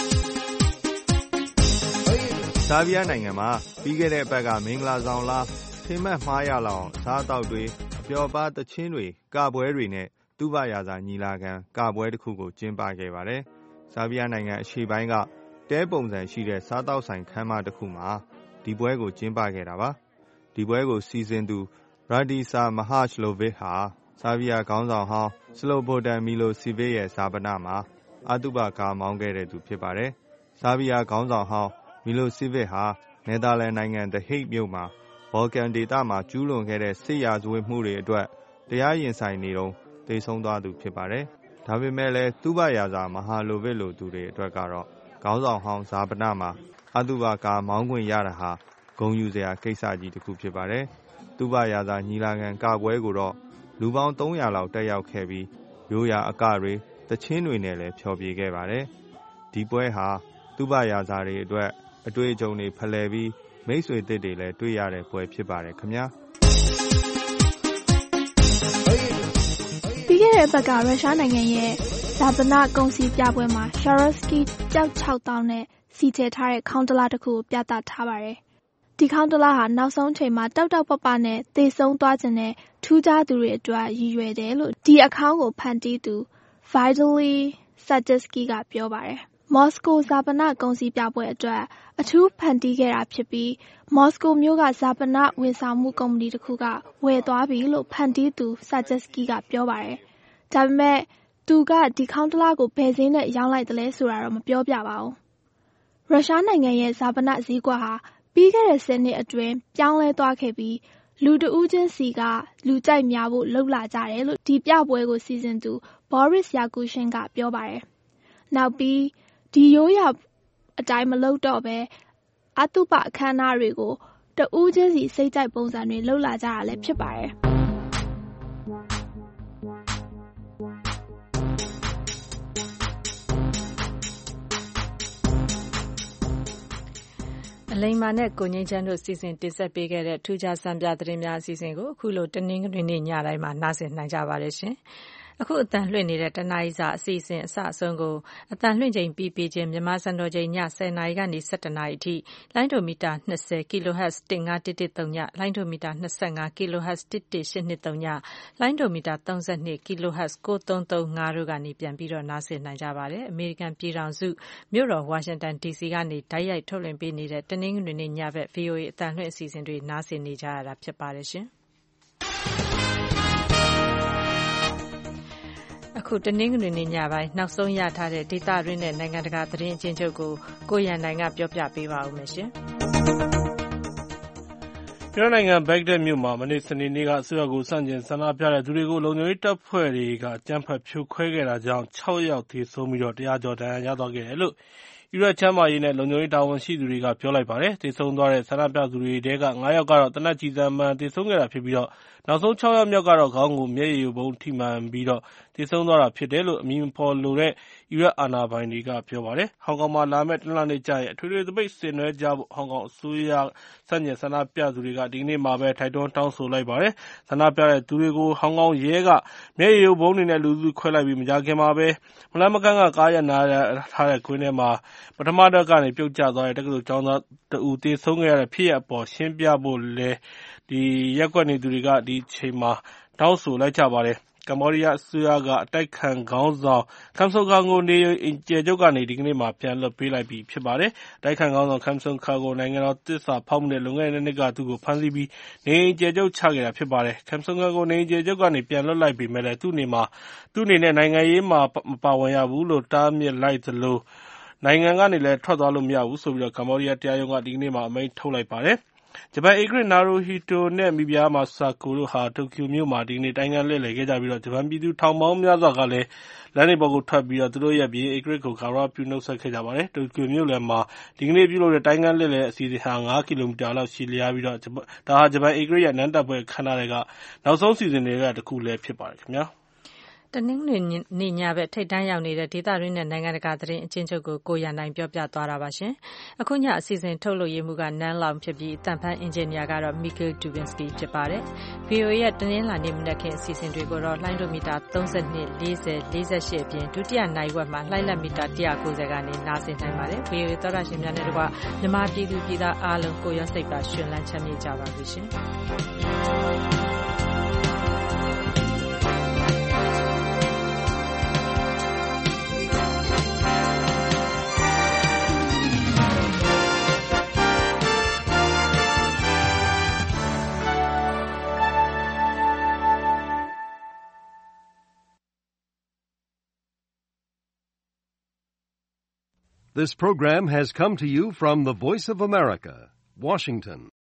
ဆားဘီးယားနိုင်ငံမှာပြီးခဲ့တဲ့အပတ်ကမင်္ဂလာဆောင်လားထင်မှတ်မှားရလောက်အောင်စားတောက်တွေအပျော်ပါးသချင်းတွေကပွဲတွေနဲ့သူ့ဘရာဇာညီလာခံကပွဲတစ်ခုကိုကျင်းပခဲ့ပါတယ်။ဆာဘီးယားနိုင်ငံအရှေ့ပိုင်းကတဲပုံစံရှိတဲ့စားတောက်ဆိုင်ခန်းမတစ်ခုမှာဒီပွဲကိုကျင်းပခဲ့တာပါ။ဒီပွဲကိုစီစဉ်သူရာဒီဆာမဟာရှလိုဗစ်ဟာဆာဘီးယားခေါင်းဆောင်ဟောင်းစလိုဘိုဒန်မီလိုစီဗစ်ရဲ့ဇာပနမှာအတုပကားမောင်းခဲ့တဲ့သူဖြစ်ပါတယ်။ဆာဘီးယားခေါင်းဆောင်ဟောင်းမီလိုစီဗစ်ဟာနယ်သာလန်နိုင်ငံ The Hague မြို့မှာဘော်ကန်ဒေသမှာကျူးလွန်ခဲ့တဲ့စစ်ရာဇဝတ်မှုတွေအတွက်တရားရင်ဆိုင်နေတုန်းသေဆုံးသွားသူဖြစ်ပါတယ်။ဒါပေမဲ့လည်းသုဘရာဇာမဟာလိုဗစ်လိုသူတွေအတွက်ကတော့ခေါင်းဆောင်ဟောင်းဇာပနမှာအတုပကားမောင်းခွင့်ရတာဟာဂုဏ်ယူစရာကိစ္စကြီးတစ်ခုဖြစ်ပါတယ်။သုဘရာဇာညီလာခံကပွဲကိုတော့လူပေါင်း300လောက်တက်ရောက်ခဲ့ပြီးရိုးရာအကတွေတချင်းတွေနဲ့လည်းဖျော်ဖြေခဲ့ပါတယ်။ဒီပွဲဟာသုဘရာဇာတွေအတွက်အတွေ့အကြုံတွေဖလှယ်ပြီးမိတ်ဆွေသစ်တွေလည်းတွေ့ရတဲ့ပွဲဖြစ်ပါတယ်ခင်ဗျာပြီးခဲ့တဲ့ဘက်ကရုရှားနိုင်ငံရဲ့ဇာပနကုန်စည်ပြပွဲမှာရှာရော့စကီကြောက်6000နဲ့စီချဲထားတဲ့ခေါင်းတလားတစ်ခုကိုပြသထားပါတယ်။ဒီခေါင်းတလားဟာနောက်ဆုံးချိန်မှာတောက်တောက်ပပနဲ့သေဆုံးသွားခြင်းနဲ့ထူးခြားသူတွေအတွက်ရည်ရွယ်တယ်လို့ဒီအခေါင်းကိုဖန်တီးသူ Vitaly Sajitsky ကပြောပါတယ်။မော်စကိုဇာပနကုန်စည်ပြပွဲအတွက်အထူးဖန်တီးခဲ့တာဖြစ်ပြီးမော်စကိုမြို့ကဇာပနဝန်ဆောင်မှုကုမ္ပဏီတစ်ခုကဝယ်သွားပြီလို့ဖန်တီးသူ Sajitsky ကပြောပါတယ်။ဒါပေမဲ့သူကဒီခေါင်းတလားကိုဘယ်ဈေးနဲ့ရောင်းလိုက်တယ်လဲဆိုတာတော့မပြောပြပါဘူး။ရုရှားနိုင်ငံရဲ့ဇာပနဈေးကွက်ဟာပြီးခဲ့တဲ့10နှစ်အတွင်းပြောင်းလဲသွားခဲ့ပြီးလူတဦးချင်းစီကလူကြိုက်များဖို့လှုပ်လာကြတယ်လို့ဒီပြပွဲကိုစီစဉ်သူ Boris Yakushin ကပြောပါတယ်။နောက်ပြီးဒီရိုးရာအတိုင်းမလုပ်တော့ပဲအတုပအခမ်းအနားတွေကိုတဦးချင်းစီစိတ်ကြိုက်ပုံစံတွေလှုပ်လာကြတာလည်းဖြစ်ပါတယ်။အလိမ္မာနဲ့ကိုငင်းချမ်းတို့စီစဉ်တင်ဆက်ပေးခဲ့တဲ့ထူးခြားစံပြသတင်းများအစီအစဉ်ကိုအခုလိုတနင်္ဂနွေနေ့ညတိုင်းမှာနှာစင်နိုင်ကြပါတယ်ရှင်။အခုအတန်လွှင့်နေတဲ့တနားရီစာအစီအစဉ်အစအဆုံးကိုအတန်လွှင့်ချိန်ပြီးပြီးချင်းမြန်မာစံတော်ချိန်ည10:00နာရီကနေ17:00နာရီအထိလိုင်းဒိုမီတာ20 kHz 15113ညလိုင်းဒိုမီတာ25 kHz 11823ညလိုင်းဒိုမီတာ32 kHz 9335တို့ကနေပြန်ပြီးတော့နားဆင်နိုင်ကြပါတယ်အမေရိကန်ပြည်ထောင်စုမြို့တော်ဝါရှင်တန် DC ကနေတိုက်ရိုက်ထုတ်လွှင့်ပေးနေတဲ့တနင်္ဂနွေနေ့ညဘက် VOA အတန်လွှင့်အစီအစဉ်တွေနားဆင်နေကြရတာဖြစ်ပါတယ်ရှင်အခုတနင်္ဂနွေနေ့ညပိုင်းနောက်ဆုံးရထားတဲ့ဒေသတွင်းနဲ့နိုင်ငံတကာသတင်းအကျဉ်းချုပ်ကိုရန်နိုင်ကပြောပြပေးပါဦးမယ်ရှင်။ပြည်ထောင်နိုင်ငံဘဂ္ဂဒက်မြို့မှာမနေ့စနေနေ့ကအစိုးရကိုဆန့်ကျင်ဆန္ဒပြတဲ့သူတွေကိုလုံခြုံရေးတပ်ဖွဲ့တွေကအကြမ်းဖက်ဖြိုခွဲခဲ့တာကြောင့်6ယောက်သေဆုံးပြီးတော့100ကျော်ဒဏ်ရာရသွားခဲ့တယ်လို့အီရတ်ချမ်းမာရေးနဲ့လုံခြုံရေးတာဝန်ရှိသူတွေကပြောလိုက်ပါတယ်။သေဆုံးသွားတဲ့ဆန္ဒပြသူတွေထဲက9ယောက်ကတော့သေနတ်ကျည်ဆံမှန်သေဆုံးခဲ့တာဖြစ်ပြီးတော့နောက်ဆုံး6ယောက်မြောက်ကတော့ခေါင်းကိုမျက်ရည်ယိုဗုံးထိမှန်ပြီးတော့သေဆုံးသွားတာဖြစ်တယ်လို့အမည်မဖော်လိုတဲ့အီရတ်အာဏာပိုင်တွေကပြောပါတယ်။ဟောင်ကောင်မှာလာမယ့်တနင်္လာနေ့ကျရင်အထွေထွေသပိတ်ဆင်နွှဲကြဖို့ဟောင်ကောင်အစိုးရဆန့်ကျင်ဆန္ဒပြသူတွေကဒီကနေ့မှာပဲထိုက်တွန်းတောင်းဆိုလိုက်ပါတယ်။ဆန္ဒပြတဲ့သူတွေကိုဟောင်ကောင်ရဲကမျက်ရည်ယိုဗုံးတွေနဲ့လူစုခွဲလိုက်ပြီးမကြာခင်မှာပဲမလန်းမကန်းကကားရပ်နားထားတဲ့ကွင်းထဲမှာပထမတက်ကနေပြုတ်ကျသွားတဲ့တက္ကသိုလ်ကျောင်းသားတဦးသေဆုံးခဲ့ရတဲ့ဖြစ်ရပ်အပေါ်ရှင်းပြဖို့လည်းရက်ကွက်နေသူတွေကဒီအချိန်မှာတောင်းဆိုလိုက်ကြပါတယ်။ကမ္ဘောဒီးယားအစိုးရကအတိုက်ခံခေါင်းဆောင်ခမ်ဆုံခါကိုနေအိမ်ကျယ်ချုပ်ကနေဒီကနေ့မှာပြန်လွှတ်ပေးလိုက်ပြီဖြစ်ပါတယ်။အတိုက်ခံခေါင်းဆောင်ခမ်ဆုံခါကိုနိုင်ငံတော်သစ္စာဖောက်မှုနဲ့လွန်ခဲ့တဲ့နှစ်ကသူ့ကိုဖမ်းဆီးပြီးနေအိမ်ကျယ်ချုပ်ချခဲ့တာဖြစ်ပါတယ်။ခမ်ဆုံခါကိုနေအိမ်ကျယ်ချုပ်ကနေပြန်လွှတ်လိုက်ပေမဲ့လည်းသူ့အနေနဲ့နိုင်ငံရေးမှာမပါဝင်ရဘူးလို့တားမြစ်လိုက်သလိုနိုင်ငံကနေလည်းထွက်သွားလို့မရဘူးဆိုပြီးတော့ကမ္ဘောဒီးယားတရားရုံးကဒီကနေ့မှာအမိန့်ထုတ်လိုက်ပါတယ်။ဂျပန်ဧကရာဇ်နာရူဟီတိုနဲ့မိဖုရားမာဆာကိုတို့ဟာတိုကျိုမြို့မှာဒီကနေ့တိုင်းကန်လှည့်လည်ခဲ့ကြပြီးတော့ဂျပန်ပြည်သူထောင်ပေါင်းများစွာကလည်းလမ်းတွေပေါ်ကိုထွက်ပြီးတော့သူတို့ရဲ့ဘုရင်ဧကရာဇ်ကိုဂါရဝပြုနှုတ်ဆက်ခဲ့ကြပါတယ်။တိုကျိုမြို့လယ်မှာဒီကနေ့ပြုလုပ်တဲ့တိုင်းကန်လှည့်လည်အစီအစဉ်ဟာ5 ကီလိုမီတာလောက်ရှည်လျားပြီးတော့ဒါဟာဂျပန်ဧကရာဇ်ရဲ့နန်းတက်ပွဲအခမ်းအနားတွေကနောက်ဆုံးစီစဉ်တွေကတစ်ခုလည်းဖြစ်ပါတယ်ခင်ဗျာ။တနင်္ဂနွေနေ့ညဘက်ထိပ်တန်းရောက်နေတဲ့ဒေသတွင်းနဲ့နိုင်ငံတကာသတင်းအကျဉ်းချုပ်ကိုရန်နိုင်ပြောပြသွားတာပါရှင်။အခုညအစီအစဉ်ထုတ်လုပ်ရေးမှူးကနန်းလောင်ဖြစ်ပြီးအသံဖန်အင်ဂျင်နီယာကတော့ Mikhail Dubinsky ဖြစ်ပါတယ်။ VOA ရဲ့တနင်္လာနေ့မနက်ခင်းအစီအစဉ်တွေကိုတော့လှိုင်းဒိုမီတာ32 40 48အပြင်ဒုတိယနိုင်ဝက်မှာလှိုင်းလက်မီတာ190ကနေနားဆင်နိုင်ပါတယ်။ VOA သောတာရှင်များနဲ့တကွမြန်မာပြည်သူပြည်သားအားလုံးကိုရောစိတ်ပါရှင်လန်းချမ်းမြေ့ကြပါစေရှင်။ This program has come to you from the Voice of America, Washington.